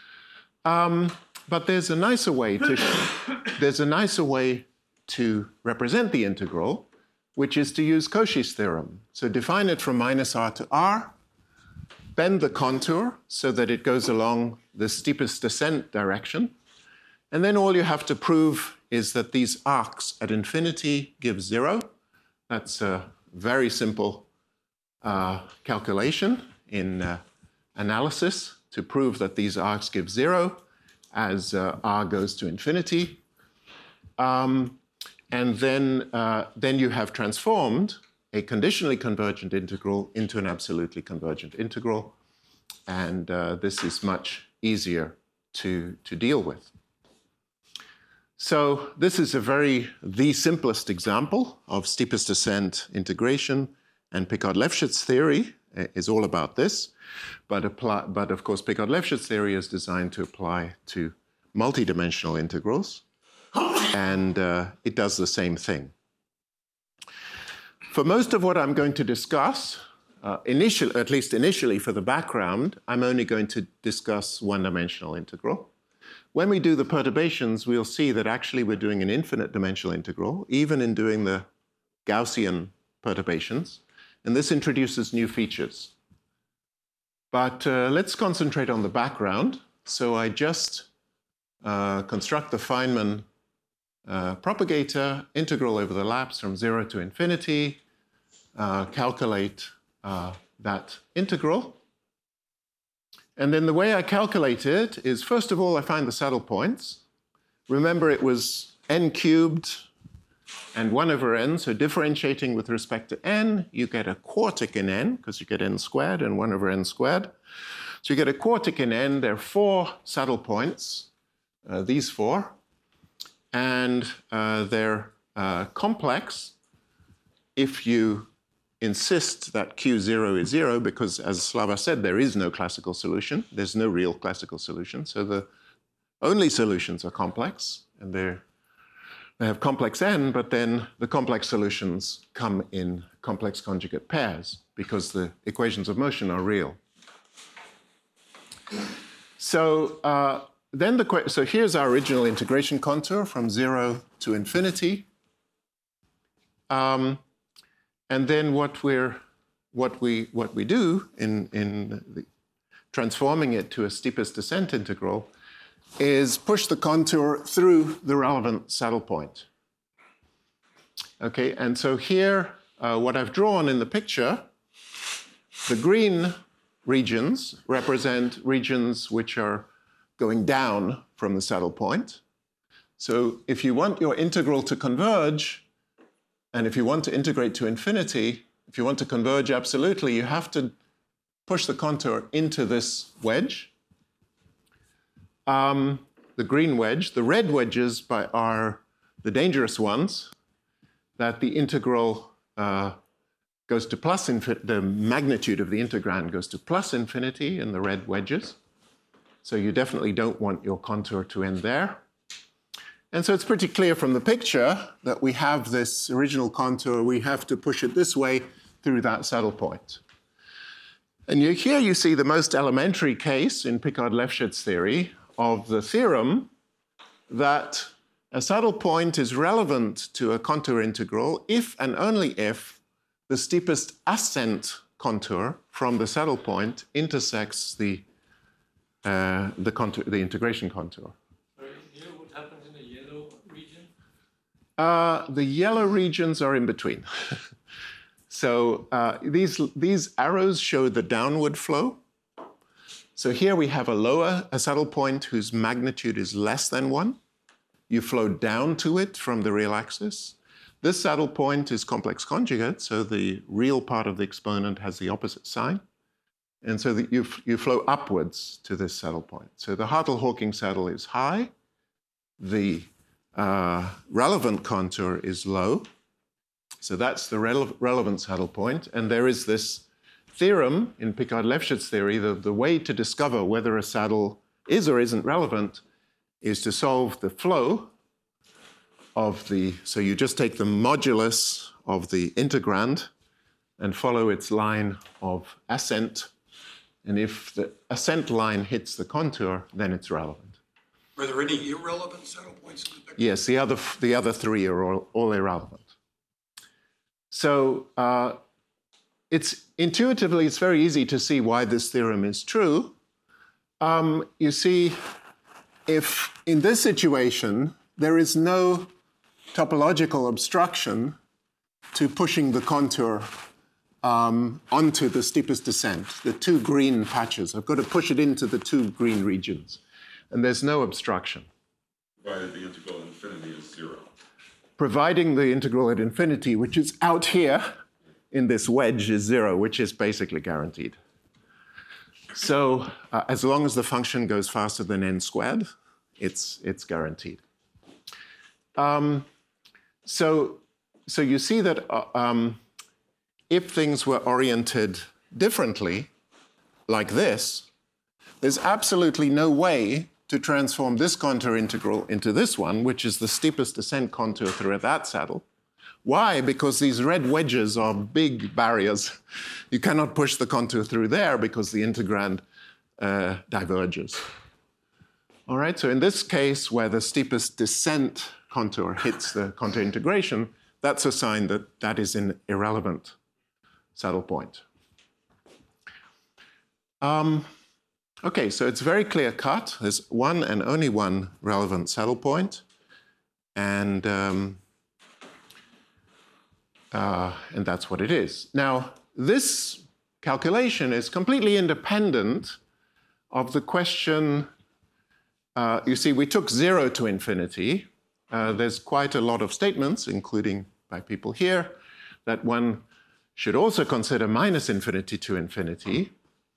But there's a nicer way to represent the integral, which is to use Cauchy's theorem. So define it from minus r to r, bend the contour so that it goes along the steepest descent direction, and then all you have to prove is that these arcs at infinity give 0. That's a very simple calculation in analysis to prove that these arcs give 0 as r goes to infinity. And then you have transformed a conditionally convergent integral into an absolutely convergent integral. And this is much easier to deal with. So this is the simplest example of steepest descent integration, and Picard-Lefschetz theory is all about this. But of course, Picard-Lefschetz theory is designed to apply to multidimensional integrals, and it does the same thing. For most of what I'm going to discuss, at least initially for the background, I'm only going to discuss one-dimensional integral. When we do the perturbations, we'll see that actually we're doing an infinite dimensional integral, even in doing the Gaussian perturbations, and this introduces new features. But let's concentrate on the background. So I just construct the Feynman propagator, integral over the lapse from 0 to infinity, calculate that integral. And then the way I calculate it is, first of all, I find the saddle points. Remember, it was n cubed and 1 over n, so differentiating with respect to n, you get a quartic in n, because you get n squared and 1 over n squared. So you get a quartic in n. There are 4 saddle points, these 4, and they're complex if you insist that Q0 is 0, because as Slava said, there is no classical solution. There's no real classical solution. So the only solutions are complex, and they have complex n, but then the complex solutions come in complex conjugate pairs because the equations of motion are real. So so here's our original integration contour from 0 to infinity. And then what we do in transforming it to a steepest descent integral is push the contour through the relevant saddle point. Okay, and so here, what I've drawn in the picture, the green regions represent regions which are going down from the saddle point. So if you want your integral to converge, and if you want to integrate to infinity, if you want to converge absolutely, you have to push the contour into this wedge. The green wedge. The red wedges are the dangerous ones, that the integral goes to plus infinity, the magnitude of the integrand goes to plus infinity in the red wedges. So you definitely don't want your contour to end there. And so it's pretty clear from the picture that we have this original contour, we have to push it this way through that saddle point. And here you see the most elementary case in Picard-Lefschetz theory of the theorem that a saddle point is relevant to a contour integral if and only if the steepest ascent contour from the saddle point intersects the integration contour. The yellow regions are in between. So these arrows show the downward flow. So here we have a saddle point whose magnitude is less than 1. You flow down to it from the real axis. This saddle point is complex conjugate, so the real part of the exponent has the opposite sign. And so that you flow upwards to this saddle point. So the Hartle-Hawking saddle is high. The relevant contour is low. So that's the relevant saddle point. And there is this theorem in Picard-Lefschetz theory, the way to discover whether a saddle is or isn't relevant is to solve the flow of the, so you just take the modulus of the integrand and follow its line of ascent. And if the ascent line hits the contour, then it's relevant. Are there any irrelevant saddle points in the picture? Yes, the other three are all irrelevant. So it's very easy to see why this theorem is true. You see, if in this situation, there is no topological obstruction to pushing the contour onto the steepest descent, the two green patches. I've got to push it into the two green regions. And there's no obstruction. Provided the integral at infinity is 0. Providing the integral at infinity, which is out here in this wedge, is 0, which is basically guaranteed. So as long as the function goes faster than n squared, it's guaranteed. So you see that if things were oriented differently, like this, there's absolutely no way to transform this contour integral into this one, which is the steepest descent contour through that saddle. Why? Because these red wedges are big barriers. You cannot push the contour through there because the integrand diverges. All right, so in this case, where the steepest descent contour hits the contour integration, that's a sign that that is an irrelevant saddle point. Okay, so it's very clear cut. There's one and only one relevant saddle point, and that's what it is. Now, this calculation is completely independent of the question. You see, we took 0 to infinity. There's quite a lot of statements, including by people here, that one should also consider minus infinity to infinity.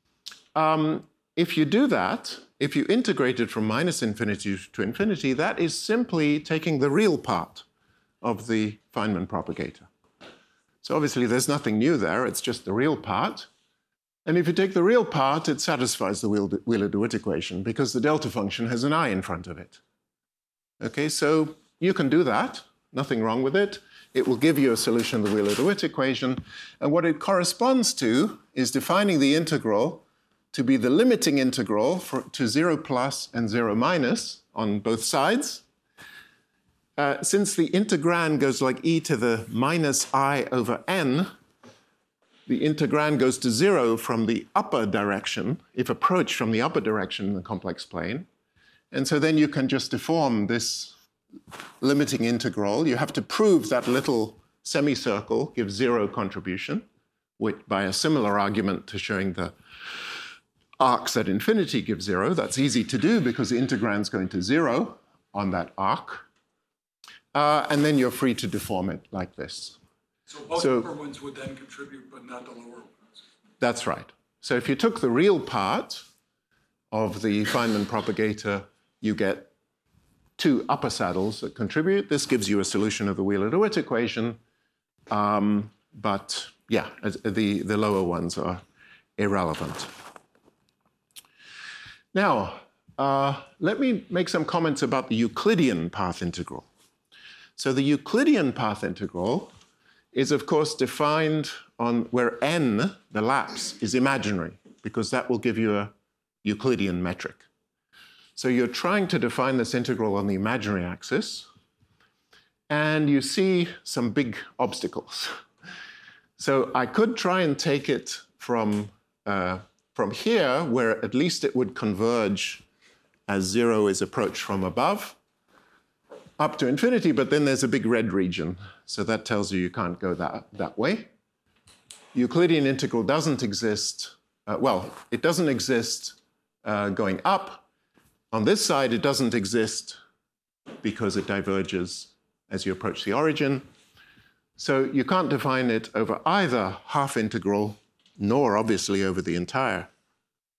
If you do that, if you integrate it from minus infinity to infinity, that is simply taking the real part of the Feynman propagator. So obviously there's nothing new there, it's just the real part. And if you take the real part, it satisfies the Wheeler-DeWitt equation because the delta function has an I in front of it. Okay, so you can do that, nothing wrong with it. It will give you a solution of the Wheeler-DeWitt equation. And what it corresponds to is defining the integral to be the limiting integral to 0 plus and 0 minus on both sides. Since the integrand goes like e to the minus I over n, the integrand goes to 0 from the upper direction, if approached from the upper direction in the complex plane. And so then you can just deform this limiting integral. You have to prove that little semicircle gives 0 contribution, which by a similar argument to showing the arcs at infinity give 0. That's easy to do because the integrand's going to 0 on that arc. And then you're free to deform it like this. So both upper ones would then contribute, but not the lower ones? That's right. So if you took the real part of the Feynman propagator, you get 2 upper saddles that contribute. This gives you a solution of the Wheeler-DeWitt equation. But yeah, the lower ones are irrelevant. Now, let me make some comments about the Euclidean path integral. So the Euclidean path integral is, of course, defined on where n, the lapse, is imaginary, because that will give you a Euclidean metric. So you're trying to define this integral on the imaginary axis, and you see some big obstacles. So I could try and take it from here, where at least it would converge as 0 is approached from above, up to infinity, but then there's a big red region. So that tells you can't go that way. Euclidean integral doesn't exist. Well, it doesn't exist going up. On this side, it doesn't exist because it diverges as you approach the origin. So you can't define it over either half integral, nor obviously over the entire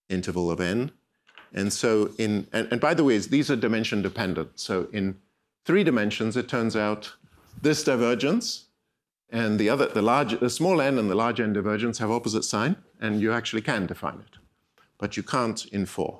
interval of n. And so and by the way, these are dimension dependent. So in 3 dimensions, it turns out this divergence and the small n and the large n divergence have opposite sign, and you actually can define it. But you can't in 4.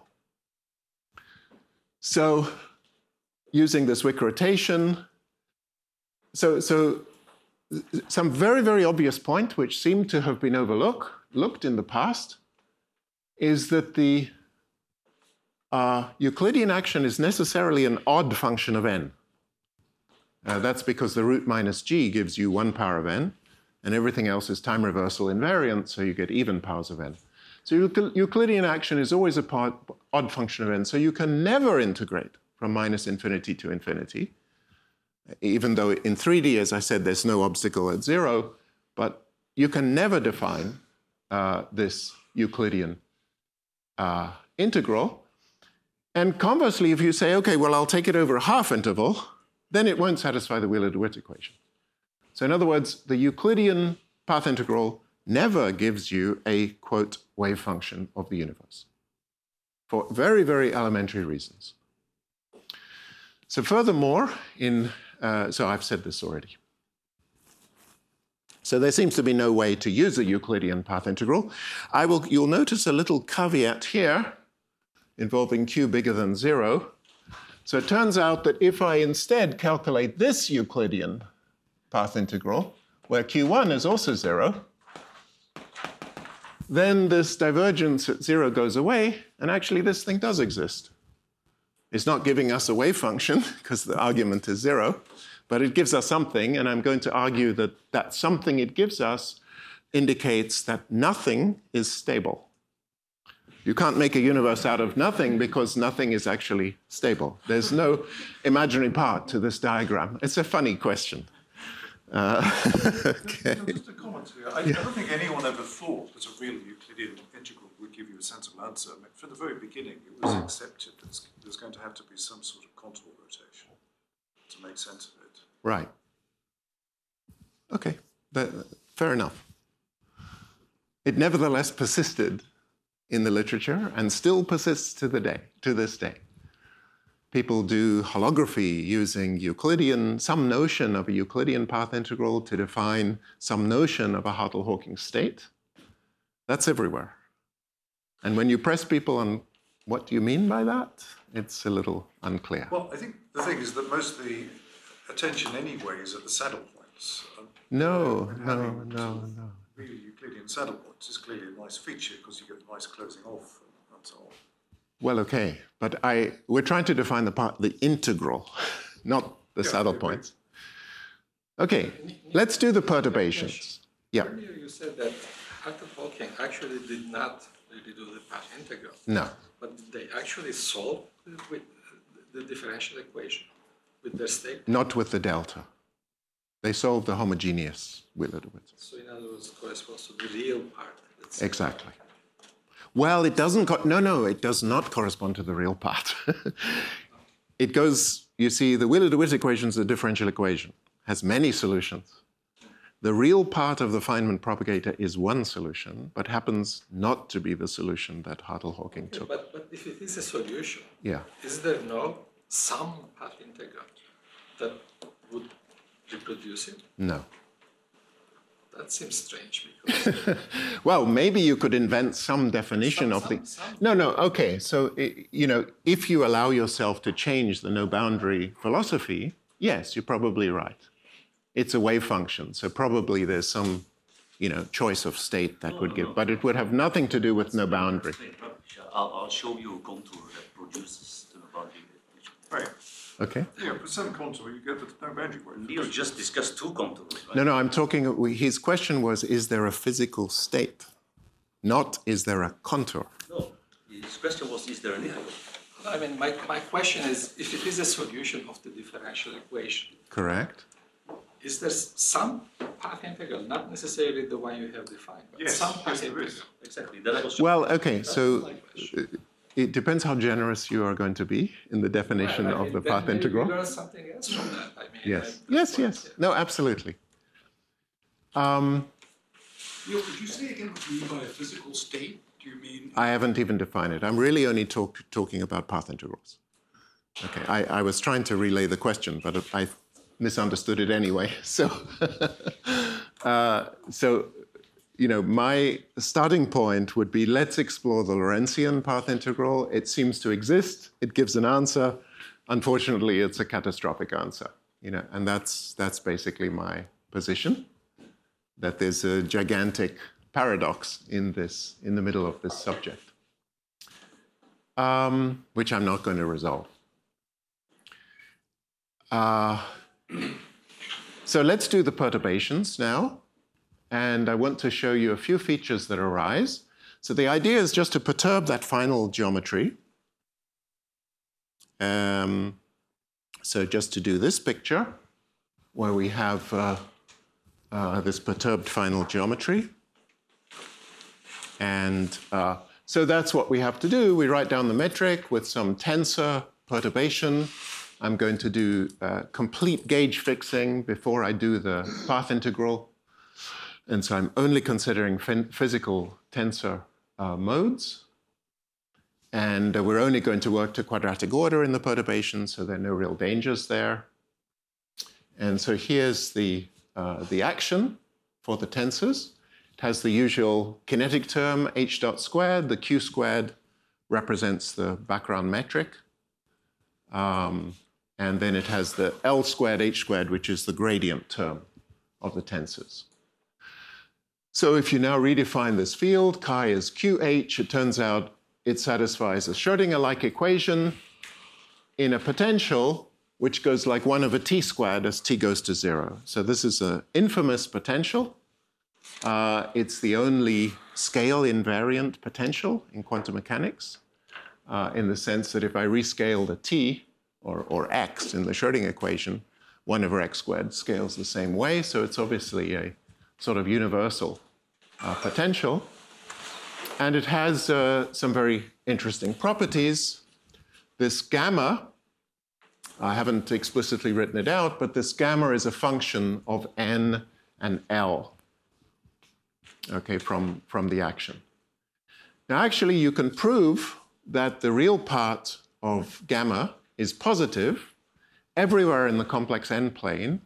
So using this Wick rotation, so some very, very obvious point, which seemed to have been overlooked in the past, is that the Euclidean action is necessarily an odd function of n. That's because the root minus g gives you 1 power of n, and everything else is time reversal invariant, so you get even powers of n. So Euclidean action is always a odd function of n, so you can never integrate from minus infinity to infinity, even though in 3D, as I said, there's no obstacle at 0, but you can never define this Euclidean integral. And conversely, if you say, okay, well, I'll take it over a half interval, then it won't satisfy the Wheeler-DeWitt equation. So in other words, the Euclidean path integral never gives you a, quote, wave function of the universe for very, very elementary reasons. So furthermore, so I've said this already. So there seems to be no way to use a Euclidean path integral. You'll notice a little caveat here involving q bigger than 0. So it turns out that if I instead calculate this Euclidean path integral, where q1 is also 0, then this divergence at 0 goes away, and actually this thing does exist. It's not giving us a wave function, because the argument is 0, but it gives us something, and I'm going to argue that that something it gives us indicates that nothing is stable. You can't make a universe out of nothing because nothing is actually stable. There's no imaginary part to this diagram. It's a funny question. Okay. Just a comment here. I don't think anyone ever thought that a real Euclidean integral would give you a sensible answer. I mean, from the very beginning, it was accepted that there's going to have to be some sort of contour rotation to make sense of it. Right. Okay, fair enough. It nevertheless persisted in the literature and still persists to this day. People do holography using some notion of a Euclidean path integral to define some notion of a Hartle-Hawking state. That's everywhere. And when you press people on what do you mean by that, it's a little unclear. Well, I think the thing is that most of the attention anyway is at the saddle points. No. Real Euclidean saddle points is clearly a nice feature because you get the nice closing off and so on. Well, okay, but we're trying to define the integral, not the saddle points. Okay, let's do the perturbations. Yeah. Earlier you said that Hartle-Hawking actually did not really do the path integral. No. But they actually solved with the differential equation with their state. Not with the delta. They solved the homogeneous Wheeler-DeWitt. So in other words, corresponds to the real part. Exactly. Well, it doesn't. It does not correspond to the real part. It goes. You see, the Wheeler-DeWitt equation is a differential equation. Has many solutions. The real part of the Feynman propagator is one solution, but happens not to be the solution that Hartle-Hawking took. But if it is a solution, yeah, is there some path integral that would reproduce it? No. That seems strange. Because well, maybe you could invent some definition of the... No, okay. So, if you allow yourself to change the no-boundary philosophy, yes, you're probably right. It's a wave function, so probably there's some, choice of state that would give, but it would have nothing to do with no boundary. I'll show you a contour that produces the no-boundary. Right. Okay. Yeah, but some contour, you get the no-boundary wave. Neil just discussed 2 contours. Right? No, I'm talking, his question was, is there a physical state? Not, is there a contour? No, his question was, is there an integral? I mean, my question is, if it is a solution of the differential equation. Correct. Is there some path integral, not necessarily the one you have defined, but some path integral? Exactly. That was well, okay, so it depends how generous you are going to be in the definition of the path integral. You learn something else from that. I mean, yes. No, absolutely. Neil, could you say again what you mean by a physical state? do you mean? I haven't even defined it. I'm really only talking about path integrals. Okay, I was trying to relay the question, but I misunderstood it anyway. So, you know, my starting point would be, let's explore the Lorentzian path integral. It seems to exist. It gives an answer. Unfortunately, it's a catastrophic answer. You know, and that's basically my position. That there's a gigantic paradox in the middle of this subject, which I'm not going to resolve. So let's do the perturbations now. And I want to show you a few features that arise. So the idea is just to perturb that final geometry. So just to do this picture, where we have this perturbed final geometry. And so that's what we have to do. We write down the metric with some tensor perturbation. I'm going to do complete gauge fixing before I do the path integral. And so I'm only considering physical tensor modes. And we're only going to work to quadratic order in the perturbation, so there are no real dangers there. And so here's the action for the tensors. It has the usual kinetic term, h dot squared. The q squared represents the background metric. And then it has the L squared, H squared, which is the gradient term of the tensors. So if you now redefine this field, chi is QH, it turns out it satisfies a Schrödinger-like equation in a potential which goes like 1 over t squared as t goes to 0. So this is an infamous potential. It's the only scale invariant potential in quantum mechanics, in the sense that if I rescale the t, or x in the Schrödinger equation, 1 over x squared scales the same way. So it's obviously a sort of universal potential. And it has some very interesting properties. This gamma, I haven't explicitly written it out, but this gamma is a function of n and L, okay, from the action. Now, actually, you can prove that the real part of gamma is positive everywhere in the complex n plane.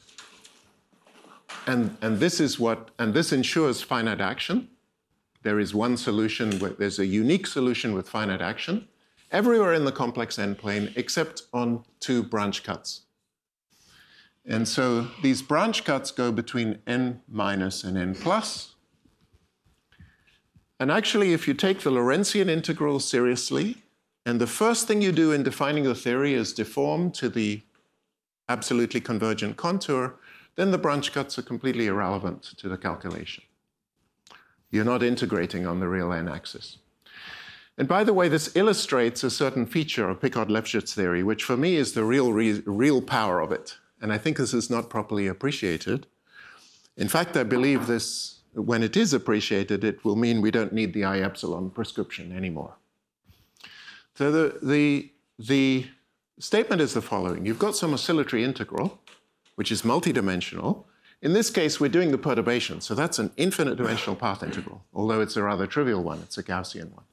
And this ensures finite action. There is one solution, there's a unique solution with finite action everywhere in the complex n plane except on 2 branch cuts. And so these branch cuts go between n minus and n plus. And actually, if you take the Lorentzian integral seriously, and the first thing you do in defining the theory is deform to the absolutely convergent contour, then the branch cuts are completely irrelevant to the calculation. You're not integrating on the real n-axis. And by the way, this illustrates a certain feature of Picard-Lefschetz theory, which for me is the real power of it. And I think this is not properly appreciated. In fact, I believe this, when it is appreciated, it will mean we don't need the I epsilon prescription anymore. So the statement is the following. You've got some oscillatory integral, which is multidimensional. In this case, we're doing the perturbation, so that's an infinite dimensional path integral, although it's a rather trivial one. It's a Gaussian one.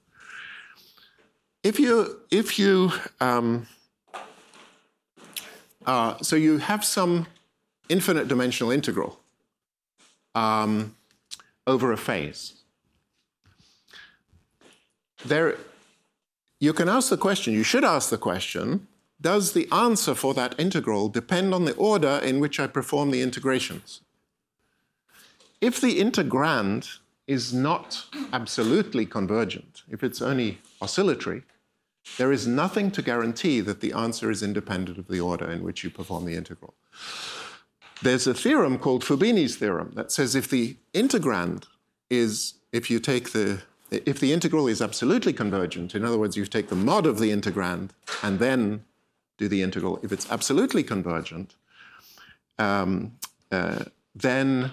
So you have some infinite dimensional integral over a phase. You can ask the question, you should ask the question, does the answer for that integral depend on the order in which I perform the integrations? If the integrand is not absolutely convergent, if it's only oscillatory, there is nothing to guarantee that the answer is independent of the order in which you perform the integral. There's a theorem called Fubini's theorem that says if the integrand is, if the integral is absolutely convergent, in other words, you take the mod of the integrand and then do the integral. If it's absolutely convergent, then the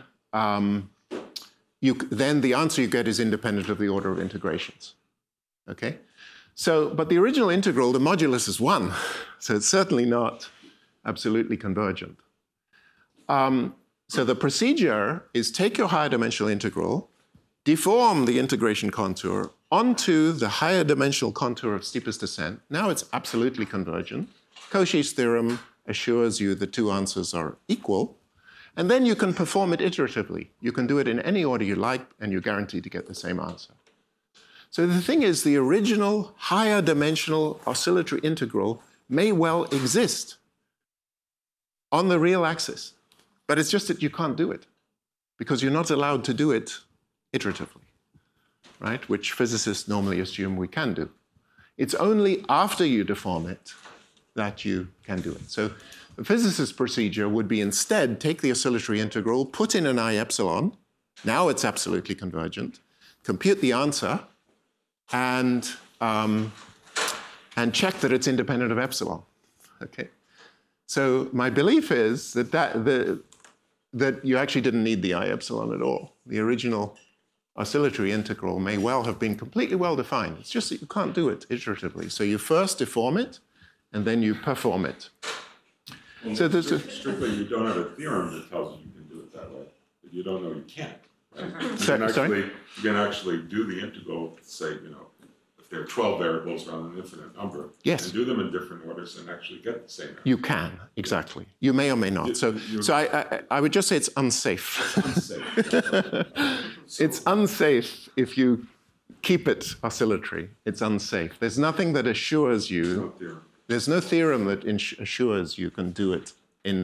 answer you get is independent of the order of integrations. Okay? So, but the original integral, the modulus is 1, so it's certainly not absolutely convergent. So the procedure is take your higher dimensional integral, deform the integration contour onto the higher dimensional contour of steepest descent. Now it's absolutely convergent. Cauchy's theorem assures you the two answers are equal. And then you can perform it iteratively. You can do it in any order you like, and you're guaranteed to get the same answer. So the thing is, the original higher dimensional oscillatory integral may well exist on the real axis, but it's just that you can't do it because you're not allowed to do it iteratively, right? Which physicists normally assume we can do. It's only after you deform it that you can do it. So the physicist's procedure would be instead take the oscillatory integral, put in an I epsilon, now it's absolutely convergent, compute the answer, and check that it's independent of epsilon. Okay. So my belief is that you actually didn't need the I epsilon at all. The original oscillatory integral may well have been completely well defined. It's just that you can't do it iteratively. So you first deform it, and then you perform it. Well, so there's strictly, you don't have a theorem that tells you can do it that way, but you don't know you can't. Right? Sorry? You can actually do the integral, say, if there are 12 variables around an infinite number, yes, and do them in different orders and actually get the same answer. You can, exactly. You may or may not. So I would just say it's unsafe. It's unsafe if you keep it oscillatory. It's unsafe. There's nothing that assures you. There's no theorem that assures you can do it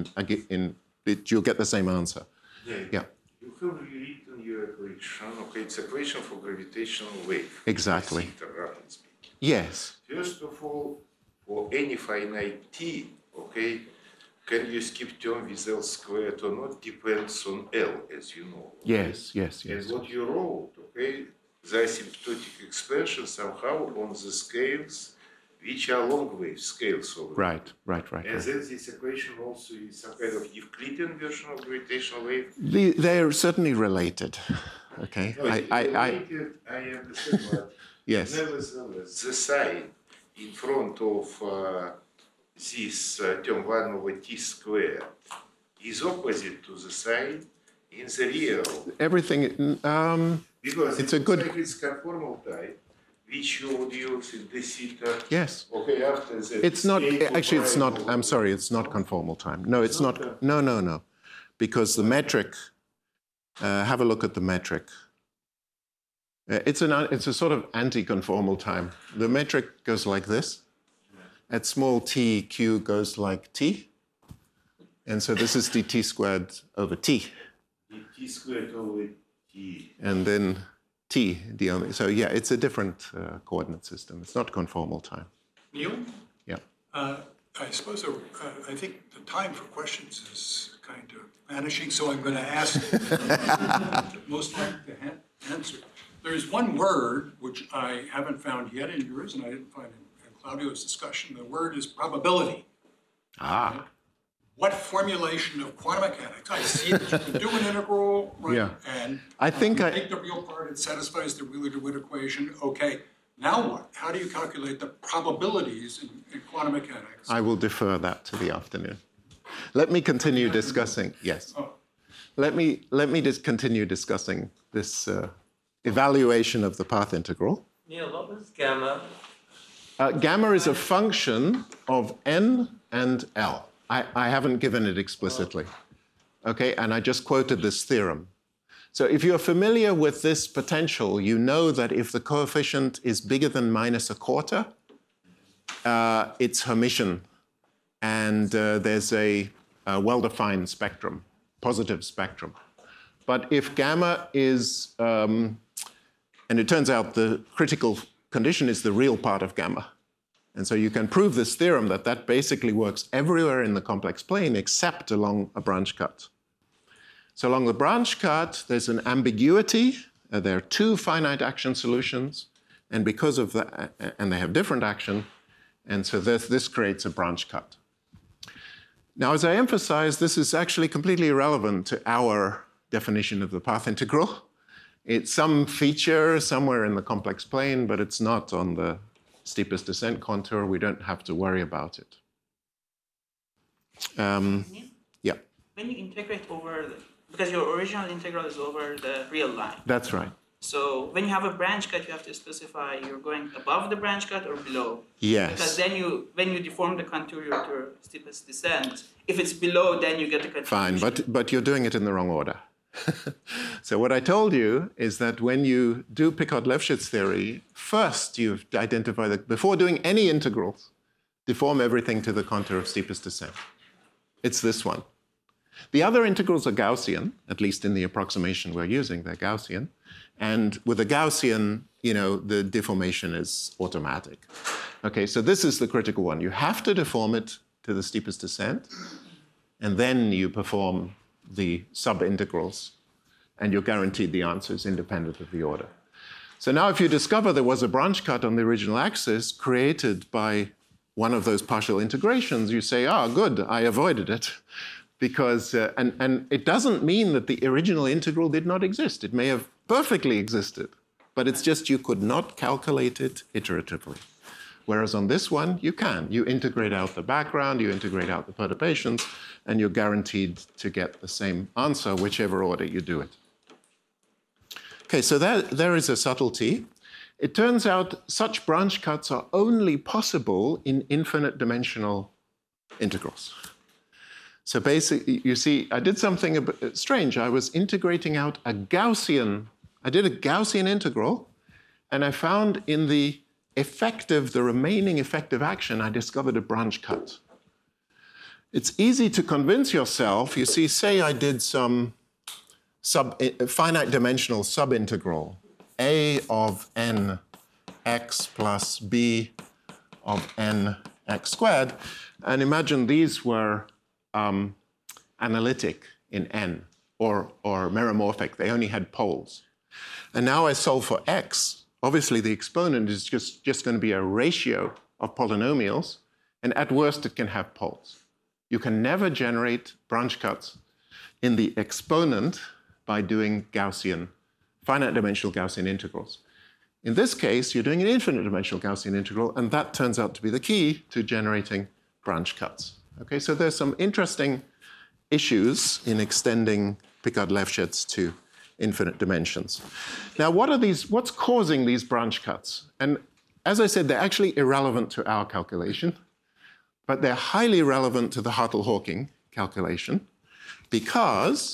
you'll get the same answer. Yeah. You have rewritten your equation. Okay, it's equation for gravitational wave. Exactly. Roughly speaking. Yes. First of all, for any finite t, okay, can you skip term with L squared or not depends on L, as you know. Yes, yes, yes. And what you wrote, okay, the asymptotic expansion somehow on the scales which are long wave scales over. Right. And then this equation also is some kind of Euclidean version of gravitational wave. They're certainly related. Okay. No, I understand, but yes. Nevertheless, the sign in front of this term 1 over t squared is opposite to the sign in the real. Everything. Because it's a good. It's conformal type, which you would use in the theta. Yes. Okay, after that. It's not, actually, it's not, I'm sorry, it's not conformal time. No, it's not. No. Because the metric, have a look at the metric. It's a sort of anti-conformal time. The metric goes like this. At small t, q goes like t. And so this is dt squared over t. T squared over t. And then t, the only. So yeah, it's a different coordinate system. It's not conformal time. Neil? Yeah. I suppose I think the time for questions is kind of vanishing, so I'm going to ask most likely to answer. There is one word which I haven't found yet in yours, and I didn't find in Claudio's discussion. The word is probability. Ah. What formulation of quantum mechanics? I see that you can do an integral, right? Yeah. And I think you take the real part, it satisfies the Wheeler-DeWitt equation. Okay, now what? How do you calculate the probabilities in quantum mechanics? I will defer that to the afternoon. Let me continue discussing. Yes. Oh. Let me just continue discussing this evaluation of the path integral. Neil, what was gamma? Gamma is a function of n and L. I haven't given it explicitly. Okay, and I just quoted this theorem. So if you're familiar with this potential, you know that if the coefficient is bigger than -1/4, it's Hermitian. And there's a well-defined spectrum, positive spectrum. But if gamma is, and it turns out the critical condition is the real part of gamma. And so you can prove this theorem that basically works everywhere in the complex plane except along a branch cut. So along the branch cut, there's an ambiguity. There are two finite action solutions. And because of that, and they have different action. And so this creates a branch cut. Now, as I emphasized, this is actually completely irrelevant to our definition of the path integral. It's some feature somewhere in the complex plane, but it's not on the steepest descent contour. We don't have to worry about it. Yeah. When you integrate over, because your original integral is over the real line. That's right. So when you have a branch cut, you have to specify you're going above the branch cut or below. Yes. Because then when you deform the contour to steepest descent, if it's below, then you get the confusion. Fine, but you're doing it in the wrong order. So what I told you is that when you do Picard-Lefschetz theory, first you identify that before doing any integrals, deform everything to the contour of steepest descent. It's this one. The other integrals are Gaussian, at least in the approximation we're using, they're Gaussian. And with a Gaussian, the deformation is automatic. Okay, so this is the critical one. You have to deform it to the steepest descent, and then you perform the sub-integrals, and you're guaranteed the answers independent of the order. So now if you discover there was a branch cut on the original axis created by one of those partial integrations, you say, good, I avoided it. Because, and it doesn't mean that the original integral did not exist. It may have perfectly existed, but it's just you could not calculate it iteratively. Whereas on this one, you can. You integrate out the background, you integrate out the perturbations, and you're guaranteed to get the same answer, whichever order you do it. Okay, so there is a subtlety. It turns out such branch cuts are only possible in infinite dimensional integrals. So basically, you see, I did something a bit strange. I was integrating out I did a Gaussian integral, and I found in the remaining effective action, I discovered a branch cut. It's easy to convince yourself. You see, say I did some finite dimensional subintegral, a of n x plus b of n x squared, and imagine these were analytic in n, or meromorphic. They only had poles. And now I solve for x. Obviously, the exponent is just going to be a ratio of polynomials, and at worst, it can have poles. You can never generate branch cuts in the exponent by doing finite dimensional Gaussian integrals. In this case, you're doing an infinite dimensional Gaussian integral, and that turns out to be the key to generating branch cuts. Okay, so there's some interesting issues in extending Picard-Lefschetz to infinite dimensions. Now, what's causing these branch cuts? And as I said, they're actually irrelevant to our calculation, but they're highly relevant to the Hartle-Hawking calculation because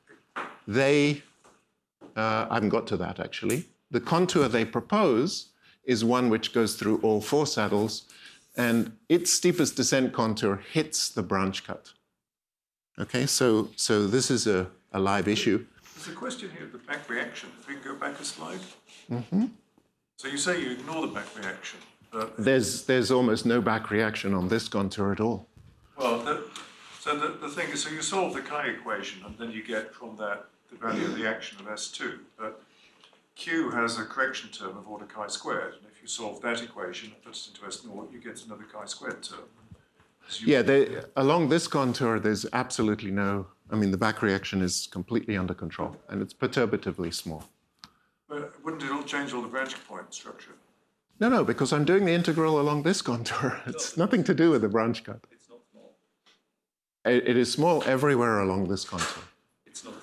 I haven't got to that actually. The contour they propose is one which goes through all four saddles, and its steepest descent contour hits the branch cut. Okay, so this is a live issue. There's a question here, the back reaction. If we can go back a slide. Mm-hmm. So you say you ignore the back reaction. But there's almost no back reaction on this contour at all. Well, the thing is, so you solve the chi equation, and then you get from that the value of the action of S2. But Q has a correction term of order chi squared, and if you solve that equation and put it into S0, you get another chi squared term. So along this contour, there's absolutely no, the back reaction is completely under control, and it's perturbatively small. But wouldn't it all change all the branch point structure? No, because I'm doing the integral along this contour. It's nothing to do with the branch cut. It's not small. It is small everywhere along this contour. It's not.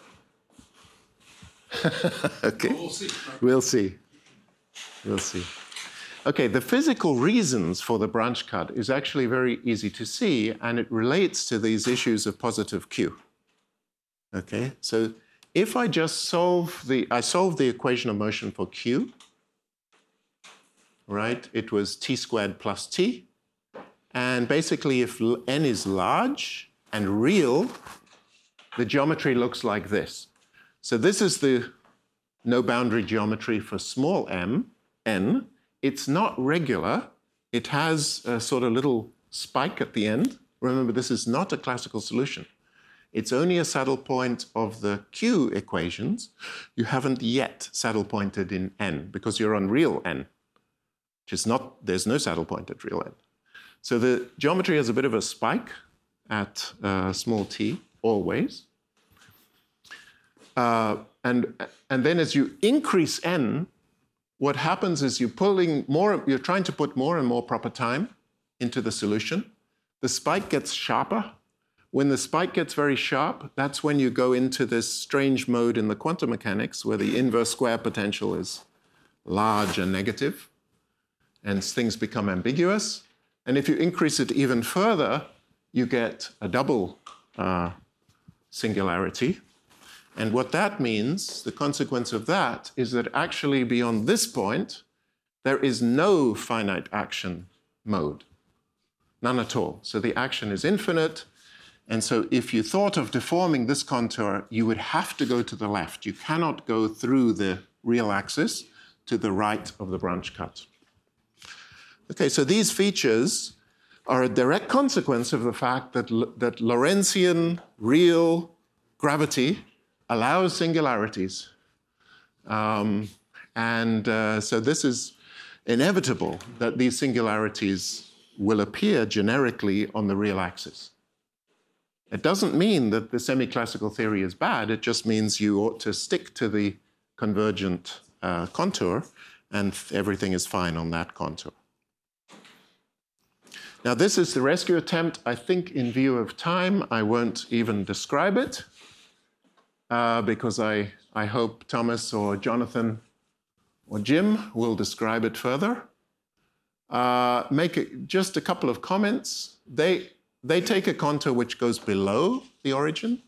Okay. We'll see. We'll see. Okay, the physical reasons for the branch cut is actually very easy to see, and it relates to these issues of positive Q. Okay, so if I just solve the equation of motion for Q, right? It was t squared plus t, and basically if n is large and real, the geometry looks like this. So this is the no boundary geometry for small m, n. It's not regular. It has a sort of little spike at the end. Remember, this is not a classical solution. It's only a saddle point of the Q equations. You haven't yet saddle pointed in n because you're on real n, which is not, there's no saddle point at real n. So the geometry has a bit of a spike at small t always. And then as you increase n, what happens is you're trying to put more and more proper time into the solution. The spike gets sharper, When the spike gets very sharp, that's when you go into this strange mode in the quantum mechanics where the inverse square potential is large and negative, and things become ambiguous. And if you increase it even further, you get a double singularity. And what that means, the consequence of that, is that actually beyond this point, there is no finite action mode. None at all. So the action is infinite. And so if you thought of deforming this contour, you would have to go to the left. You cannot go through the real axis to the right of the branch cut. Okay, so these features are a direct consequence of the fact that Lorentzian real gravity allows singularities. So this is inevitable that these singularities will appear generically on the real axis. It doesn't mean that the semi-classical theory is bad. It just means you ought to stick to the convergent contour, and everything is fine on that contour. Now, this is the rescue attempt. I think in view of time, I won't even describe it because I hope Thomas or Jonathan or Jim will describe it further. Just a couple of comments. They take a contour which goes below the origin.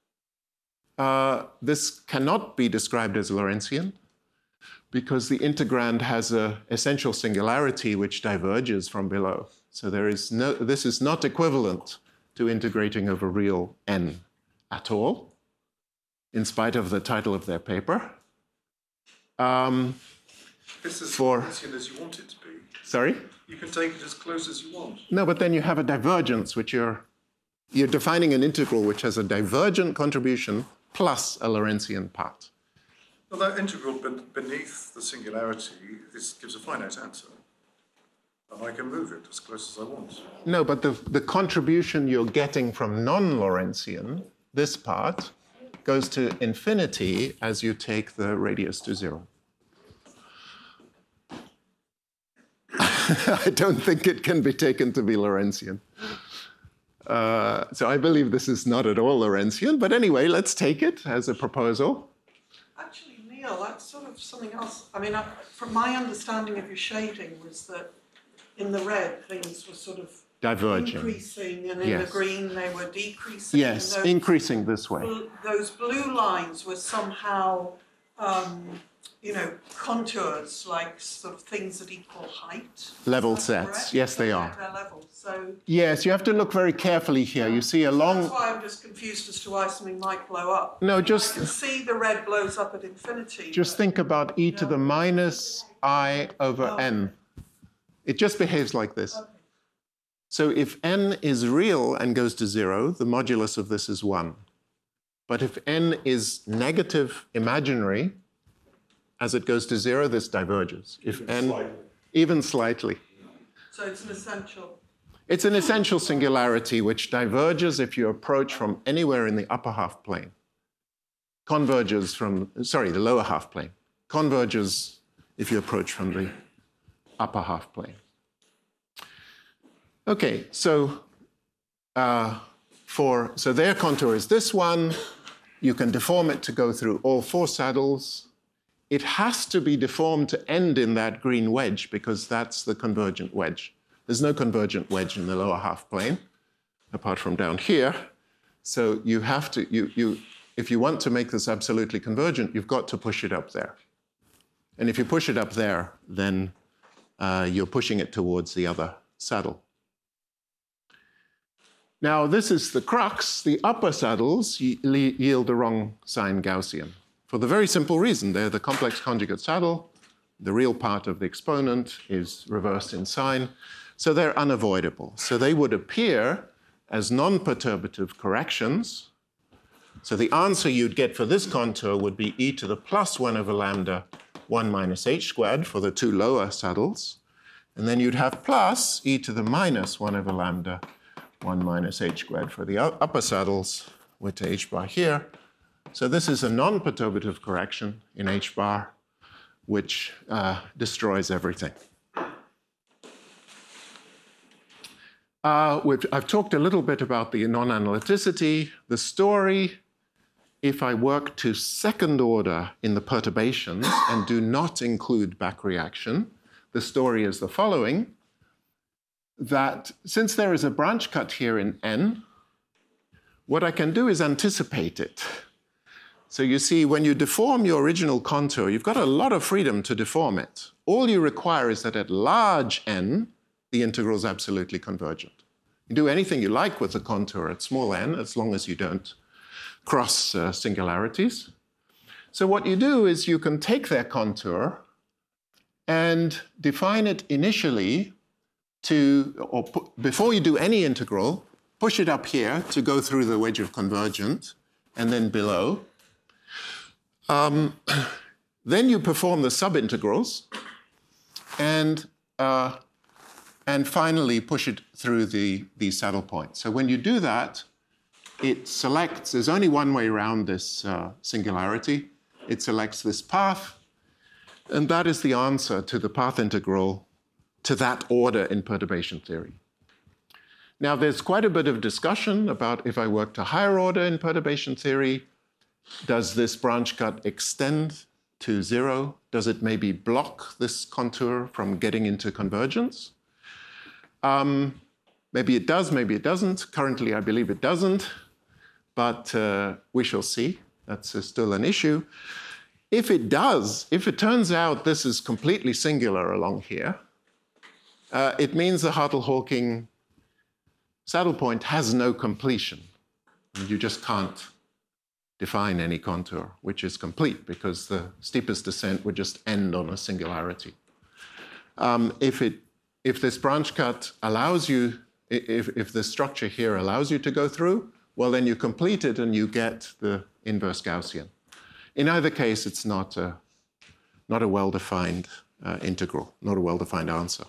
This cannot be described as Lorentzian because the integrand has an essential singularity which diverges from below. So this is not equivalent to integrating over real n at all, in spite of the title of their paper. This is as Lorentzian as you want it to be. Sorry? You can take it as close as you want. No, but then you have a divergence, which you're defining an integral which has a divergent contribution plus a Lorentzian part. Well, that integral beneath the singularity gives a finite answer. And I can move it as close as I want. No, but the contribution you're getting from non-Lorentzian, this part, goes to infinity as you take the radius to 0. I don't think it can be taken to be Lorentzian. So I believe this is not at all Lorentzian, but anyway, let's take it as a proposal. Actually, Neil, that's sort of something else. I mean, from my understanding of your shading was that in the red, things were sort of Diverging. Increasing, and in the green, they were decreasing. Yes, increasing this way. Those blue lines were somehow, contours, like sort of things that equal height. Level sets. Correct? Yes, they are. Their level. So yes, you have to look very carefully here. You see a long... That's why I'm just confused as to why something might blow up. No, just... I can see the red blows up at infinity. Just think about e to the minus I over n. It just behaves like this. Okay. So if n is real and goes to 0, the modulus of this is 1. But if n is negative imaginary, as it goes to 0, this diverges. If even slightly. So it's an essential. It's an essential singularity which diverges if you approach from anywhere in the upper half plane. Converges from, the lower half plane. Converges if you approach from the upper half plane. Okay, so their contour is this one. You can deform it to go through all 4 saddles. It has to be deformed to end in that green wedge because that's the convergent wedge. There's no convergent wedge in the lower half plane, apart from down here. So you have to, if you want to make this absolutely convergent, you've got to push it up there. And if you push it up there, then you're pushing it towards the other saddle. Now, this is the crux. The upper saddles yield the wrong sign Gaussian for the very simple reason. They're the complex conjugate saddle. The real part of the exponent is reversed in sign. So they're unavoidable. So they would appear as non-perturbative corrections. So the answer you'd get for this contour would be e to the plus 1 over lambda 1 minus h squared for the 2 lower saddles. And then you'd have plus e to the minus 1 over lambda 1 minus h squared for the upper saddles with h bar here. So this is a non-perturbative correction in h bar, which destroys everything. I've talked a little bit about the non-analyticity, the story. If I work to second order in the perturbations and do not include back reaction, the story is the following, that since there is a branch cut here in n, what I can do is anticipate it. So you see, when you deform your original contour, you've got a lot of freedom to deform it. All you require is that at large n, the integral is absolutely convergent. You do anything you like with the contour at small n, as long as you don't cross singularities. So what you do is you can take their contour and define it initially before you do any integral, push it up here to go through the wedge of convergent, and then below. Then you perform the subintegrals, and finally push it through the saddle point. So when you do that, it selects, there's only one way around this singularity. It selects this path, and that is the answer to the path integral to that order in perturbation theory. Now, there's quite a bit of discussion about if I work to higher order in perturbation theory, does this branch cut extend to 0? Does it maybe block this contour from getting into convergence? Maybe it does, maybe it doesn't. Currently, I believe it doesn't, but we shall see. That's still an issue. If it does, if it turns out this is completely singular along here, it means the Hartle-Hawking saddle point has no completion. You just can't define any contour, which is complete, because the steepest descent would just end on a singularity. If this branch cut allows you, if the structure here allows you to go through, well, then you complete it and you get the inverse Gaussian. In either case, it's not a well-defined integral, not a well-defined answer.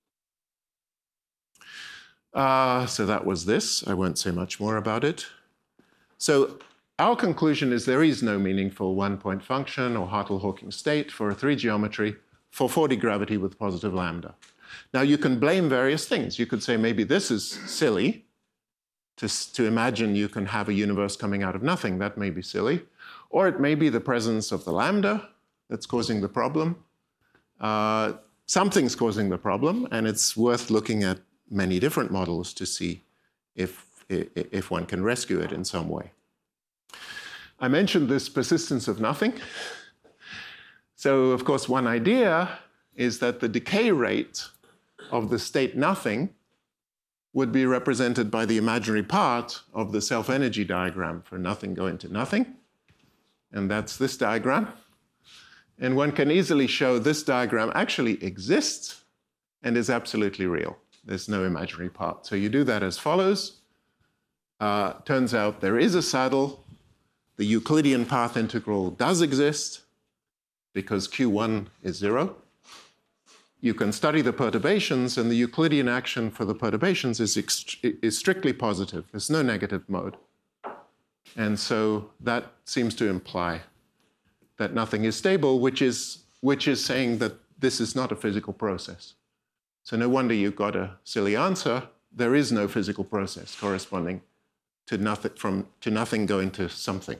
So that was this. I won't say much more about it. So our conclusion is there is no meaningful one-point function or Hartle-Hawking state for a 3 geometry for 4D gravity with positive lambda. Now, you can blame various things. You could say maybe this is silly, to imagine you can have a universe coming out of nothing. That may be silly. Or it may be the presence of the lambda that's causing the problem. Something's causing the problem, and it's worth looking at many different models to see if one can rescue it in some way. I mentioned this persistence of nothing. So, of course, one idea is that the decay rate of the state nothing would be represented by the imaginary part of the self-energy diagram for nothing going to nothing. And that's this diagram. And one can easily show this diagram actually exists and is absolutely real. There's no imaginary part. So you do that as follows. Turns out there is a saddle. The Euclidean path integral does exist because Q1 is 0. You can study the perturbations, and the Euclidean action for the perturbations is strictly positive. There's no negative mode. And so that seems to imply that nothing is stable, which is saying that this is not a physical process. So no wonder you got a silly answer. There is no physical process corresponding to nothing going to something.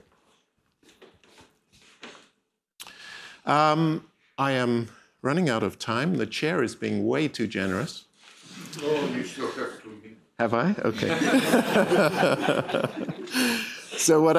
I am running out of time. The chair is being way too generous. Oh, you still have to be. Have I? Okay. So what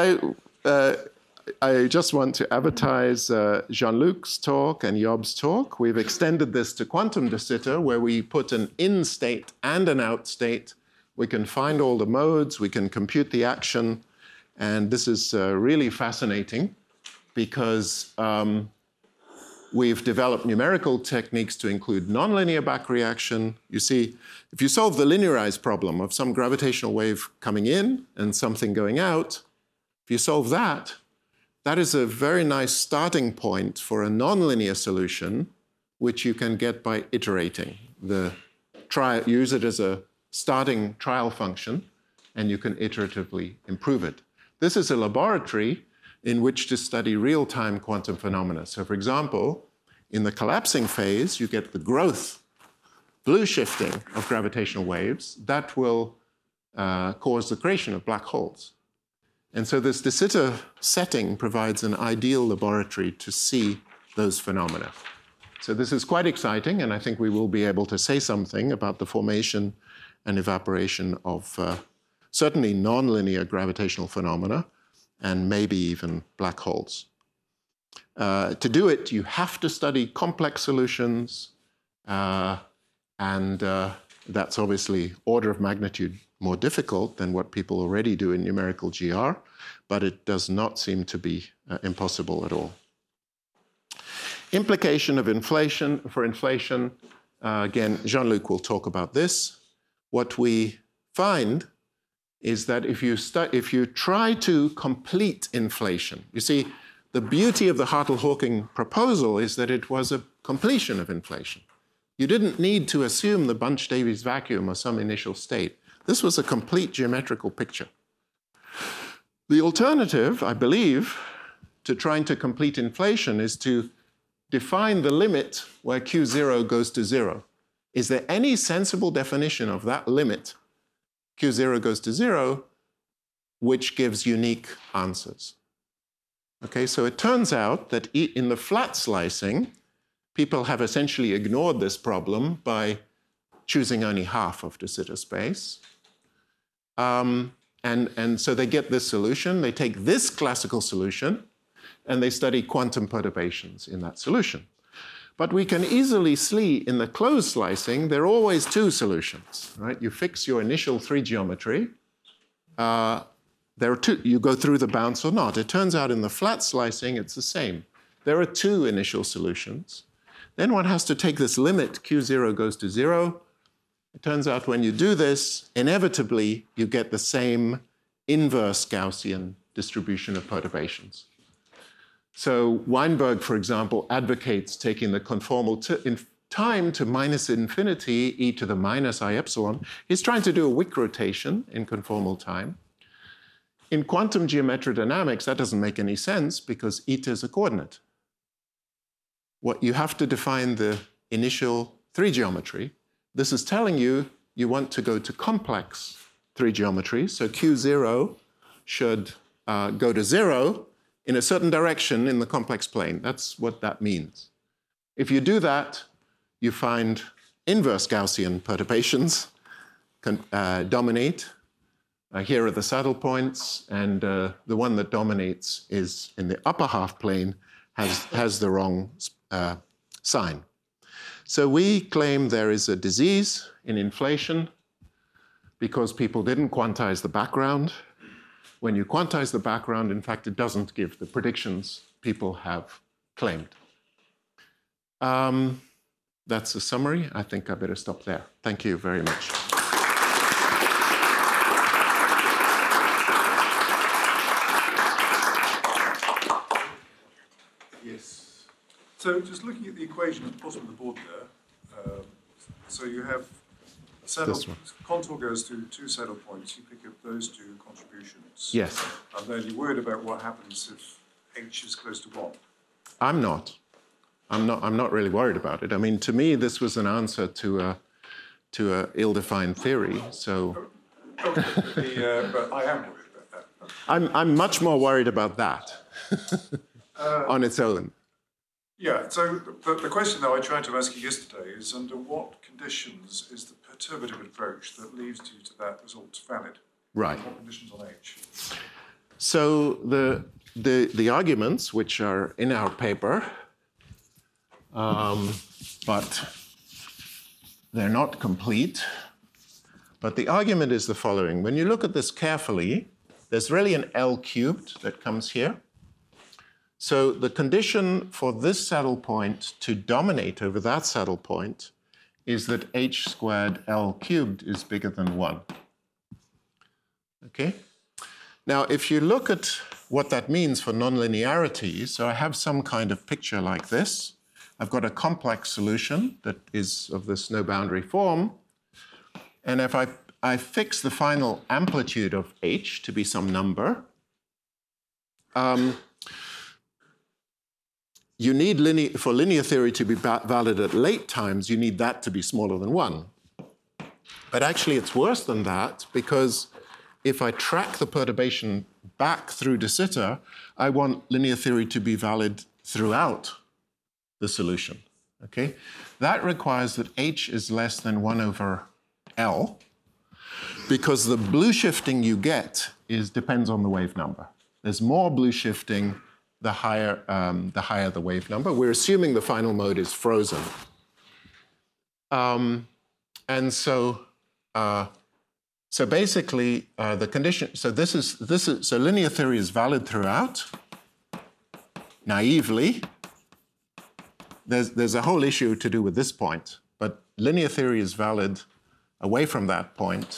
I just want to advertise Jean-Luc's talk and Job's talk. We've extended this to quantum de Sitter, where we put an in state and an out state. We can find all the modes, we can compute the action, and this is really fascinating because we've developed numerical techniques to include nonlinear back reaction. You see, if you solve the linearized problem of some gravitational wave coming in and something going out, if you solve that, that is a very nice starting point for a nonlinear solution, which you can get by iterating. Use it as a starting trial function, and you can iteratively improve it. This is a laboratory in which to study real-time quantum phenomena. So, for example, in the collapsing phase, you get the growth blue shifting of gravitational waves, that will cause the creation of black holes. And so this de Sitter setting provides an ideal laboratory to see those phenomena. So this is quite exciting, and I think we will be able to say something about the formation and evaporation of certainly nonlinear gravitational phenomena, and maybe even black holes. To do it, you have to study complex solutions, and that's obviously order of magnitude more difficult than what people already do in numerical GR, but it does not seem to be impossible at all. Implication of inflation, for inflation, again, Jean-Luc will talk about this. What we find is that if you try to complete inflation, you see, the beauty of the Hartle-Hawking proposal is that it was a completion of inflation. You didn't need to assume the Bunch-Davies vacuum or some initial state. This was a complete geometrical picture. The alternative, I believe, to trying to complete inflation is to define the limit where Q0 goes to 0. Is there any sensible definition of that limit, Q0 goes to 0, which gives unique answers? Okay, so it turns out that in the flat slicing, people have essentially ignored this problem by choosing only half of de Sitter space. And so they get this solution. They take this classical solution, and they study quantum perturbations in that solution. But we can easily see in the closed slicing, there are always two solutions, right? You fix your initial 3 geometry. There are two, you go through the bounce or not. It turns out in the flat slicing, it's the same. There are 2 initial solutions. Then one has to take this limit, Q0 goes to 0. It turns out when you do this, inevitably, you get the same inverse Gaussian distribution of perturbations. So Weinberg, for example, advocates taking the conformal time to minus infinity, e to the minus I epsilon. He's trying to do a Wick rotation in conformal time. In quantum geometrodynamics, that doesn't make any sense because eta is a coordinate. What you have to define the initial 3 geometry. This is telling you you want to go to complex 3 geometry. So Q0 should go to 0 in a certain direction in the complex plane. That's what that means. If you do that, you find inverse Gaussian perturbations dominate. Here are the saddle points, and the one that dominates is in the upper half plane, has the wrong sign. So we claim there is a disease in inflation because people didn't quantize the background. When you quantize the background, in fact, it doesn't give the predictions people have claimed. That's a summary. I think I better stop there. Thank you very much. Yes. So just looking at the equation at the bottom of the board there, so you have a saddle, contour goes through 2 saddle points, you pick up those 2 contributions. Yes. And then you're worried about what happens if H is close to 1. I'm not really worried about it. I mean, to me, this was an answer to a ill-defined theory, so. Okay, but I am worried about that. I'm much more worried about that on its own. Yeah, so the question that I tried to ask you yesterday is under what conditions is the perturbative approach that leads you to that result valid? Right. What conditions on H? So the arguments, which are in our paper, but they're not complete. But the argument is the following. When you look at this carefully, there's really an L cubed that comes here. So the condition for this saddle point to dominate over that saddle point is that H squared L cubed is bigger than 1. Okay? Now, if you look at what that means for nonlinearity, so I have some kind of picture like this. I've got a complex solution that is of this no boundary form. And if I fix the final amplitude of H to be some number, you need for linear theory to be valid at late times, you need that to be smaller than 1. But actually, it's worse than that, because if I track the perturbation back through de Sitter, I want linear theory to be valid throughout the solution. Okay? That requires that H is less than 1 over L, because the blue shifting you get depends on the wave number. There's more blue shifting the higher the wave number. We're assuming the final mode is frozen. And so basically the condition, so so linear theory is valid throughout. Naively, there's a whole issue to do with this point, but linear theory is valid away from that point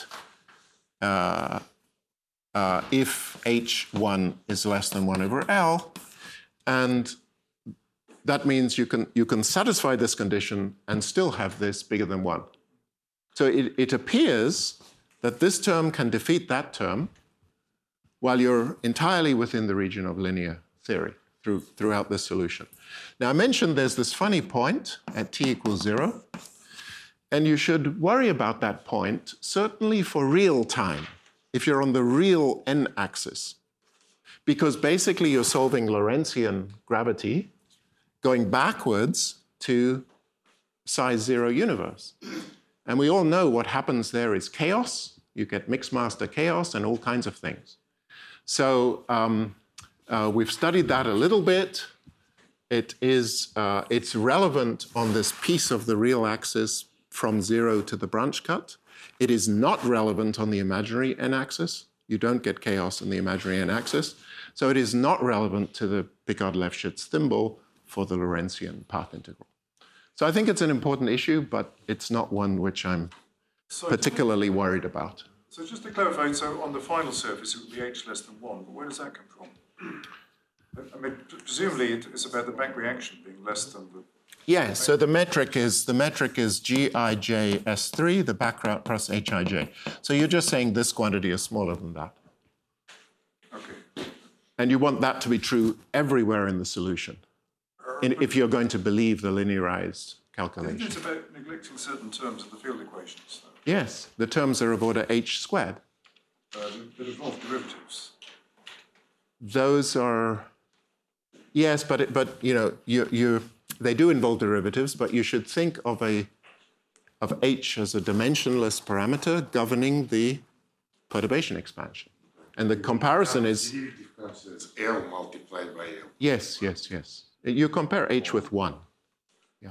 if H1 is less than 1 over L, and that means you can satisfy this condition and still have this bigger than 1. So it appears that this term can defeat that term while you're entirely within the region of linear theory throughout this solution. Now, I mentioned there's this funny point at t equals 0, and you should worry about that point, certainly for real time, if you're on the real n-axis, because basically you're solving Lorentzian gravity going backwards to size 0 universe. And we all know what happens there is chaos. You get mixed master chaos and all kinds of things. So we've studied that a little bit. It's relevant on this piece of the real axis from 0 to the branch cut. It is not relevant on the imaginary n-axis. You don't get chaos in the imaginary n-axis. So it is not relevant to the Picard-Lefschetz thimble for the Lorentzian path integral. So I think it's an important issue, but it's not one which I'm particularly worried about. So just to clarify, so on the final surface it would be H less than 1, but where does that come from? I mean, presumably it's about the back reaction being less than the... Yes, so the metric is Gij_S3, the background plus Hij. So you're just saying this quantity is smaller than that. Okay. And you want that to be true everywhere in the solution, if you're going to believe the linearized calculation. Isn't it about neglecting certain terms of the field equations, though? Yes, the terms are of order h squared. That involve derivatives. Those are, yes, but you know, they do involve derivatives, but you should think of h as a dimensionless parameter governing the perturbation expansion. And the comparison is... L multiplied by L. Yes, yes, yes. You compare h with 1. Yeah.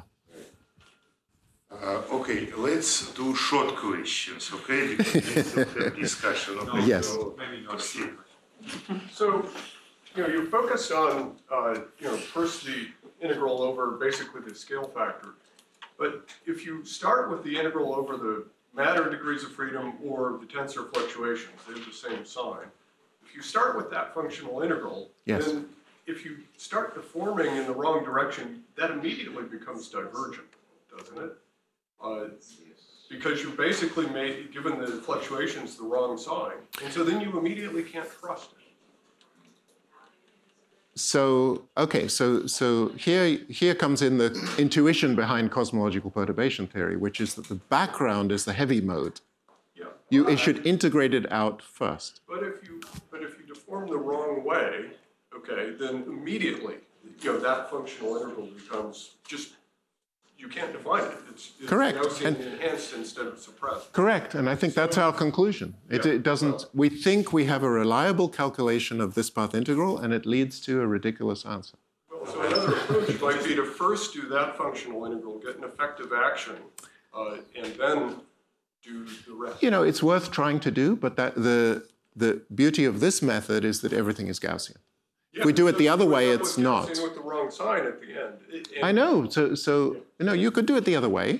Okay, let's do short questions, okay? Because we still have discussion. Okay? Yes. So, Maybe not. So, you focused on, first the integral over basically the scale factor. But if you start with the integral over the matter degrees of freedom or the tensor fluctuations, they have the same sign. If you start with that functional integral, yes. Then if you start deforming in the wrong direction, that immediately becomes divergent, doesn't it? Because you basically given the fluctuations the wrong sign. And so then you immediately can't trust it. So, okay, so here comes in the intuition behind cosmological perturbation theory, which is that the background is the heavy mode. Yeah. It should integrate it out first. But if you deform the wrong way, okay, then immediately, that functional integral becomes just, you can't define it. It's correct. Gaussian enhanced instead of suppressed. Correct, and I think that's our conclusion. It doesn't, we think we have a reliable calculation of this path integral, and it leads to a ridiculous answer. Well, so another approach might be to first do that functional integral, get an effective action, and then do the rest. You know, it's worth trying to do, but the beauty of this method is that everything is Gaussian. Yeah, if we do it the other way, it's not. With the wrong sign at the end. I know. So you could do it the other way.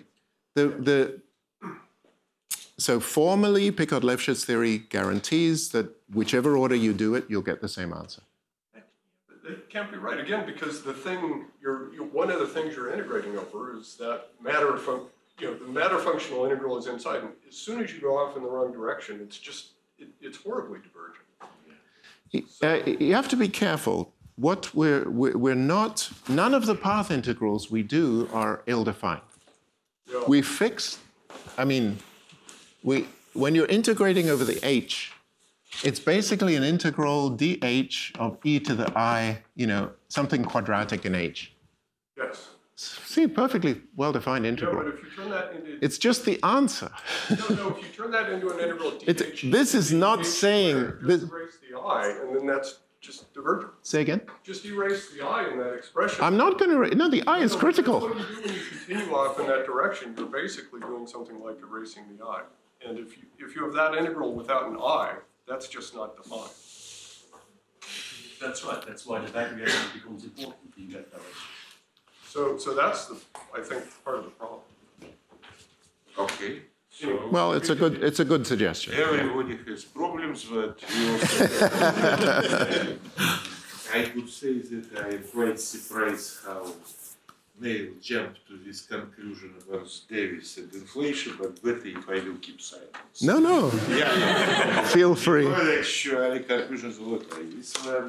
So formally, Picard-Lefschetz theory guarantees that whichever order you do it, you'll get the same answer. That can't be right again, because the thing one of the things you're integrating over is that matter the matter functional integral is inside, and as soon as you go off in the wrong direction, it's just it's horribly divergent. You have to be careful. we're not, none of the path integrals we do are ill-defined. Yeah. We fix, I mean, when you're integrating over the h, it's basically an integral dh of e to the I, something quadratic in h. Yes. See, perfectly well-defined integral. Yeah, but if you turn that into... It's just the answer. No, if you turn that into an integral dh... This is not saying... Just erase the I, and then that's just divergent. Say again? Just erase the I in that expression. I'm not going to... No, the I is critical. What you do when you continue off in that direction, you're basically doing something like erasing the I. And if you have that integral without an I, that's just not defined. That's right. That's why the variation becomes important in that direction. So that's I think part of the problem. Okay. So Well, it's a good suggestion. everybody has problems, but you also I could say that I am quite surprised how Neil jumped to this conclusion about Davis and inflation, but better if I will keep silence. No. Yeah. Feel free. Well, actually, conclusions look like this one.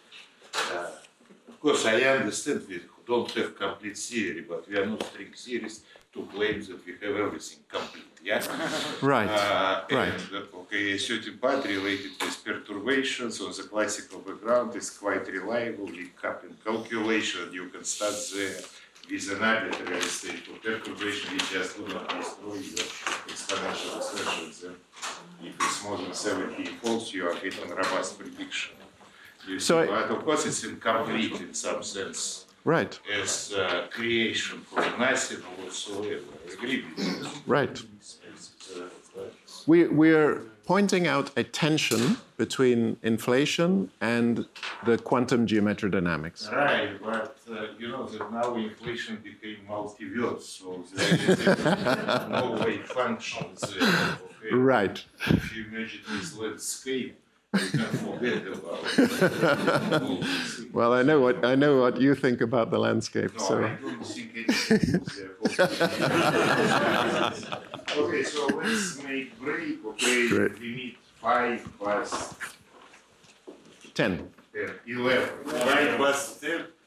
Of course, I understand we don't have complete theory, but we are not string theorists to claim that we have everything complete. Yeah. Right. Right. And, okay, a certain part related with perturbations on the classical background is quite reliable. We up in calculation, you can start there with an arbitrary state of perturbation, which just will not destroy your exponential assertions. If it's more than 70 false, you are getting robust prediction. But of course, it's incomplete in some sense. Right. As creation for nothing or whatsoever. I agree with you. Right. We're pointing out a tension between inflation and the quantum geometry dynamics. Right, but you know that now inflation became multiverse, so there is no way functions there. Okay? Right. If you imagine this landscape, you can forget about it. Well, I know what you think about the landscape. No, so. I don't think anything there. Okay, so let's make break. Okay, Great. we need 5 plus 10. 11. 5 plus 10.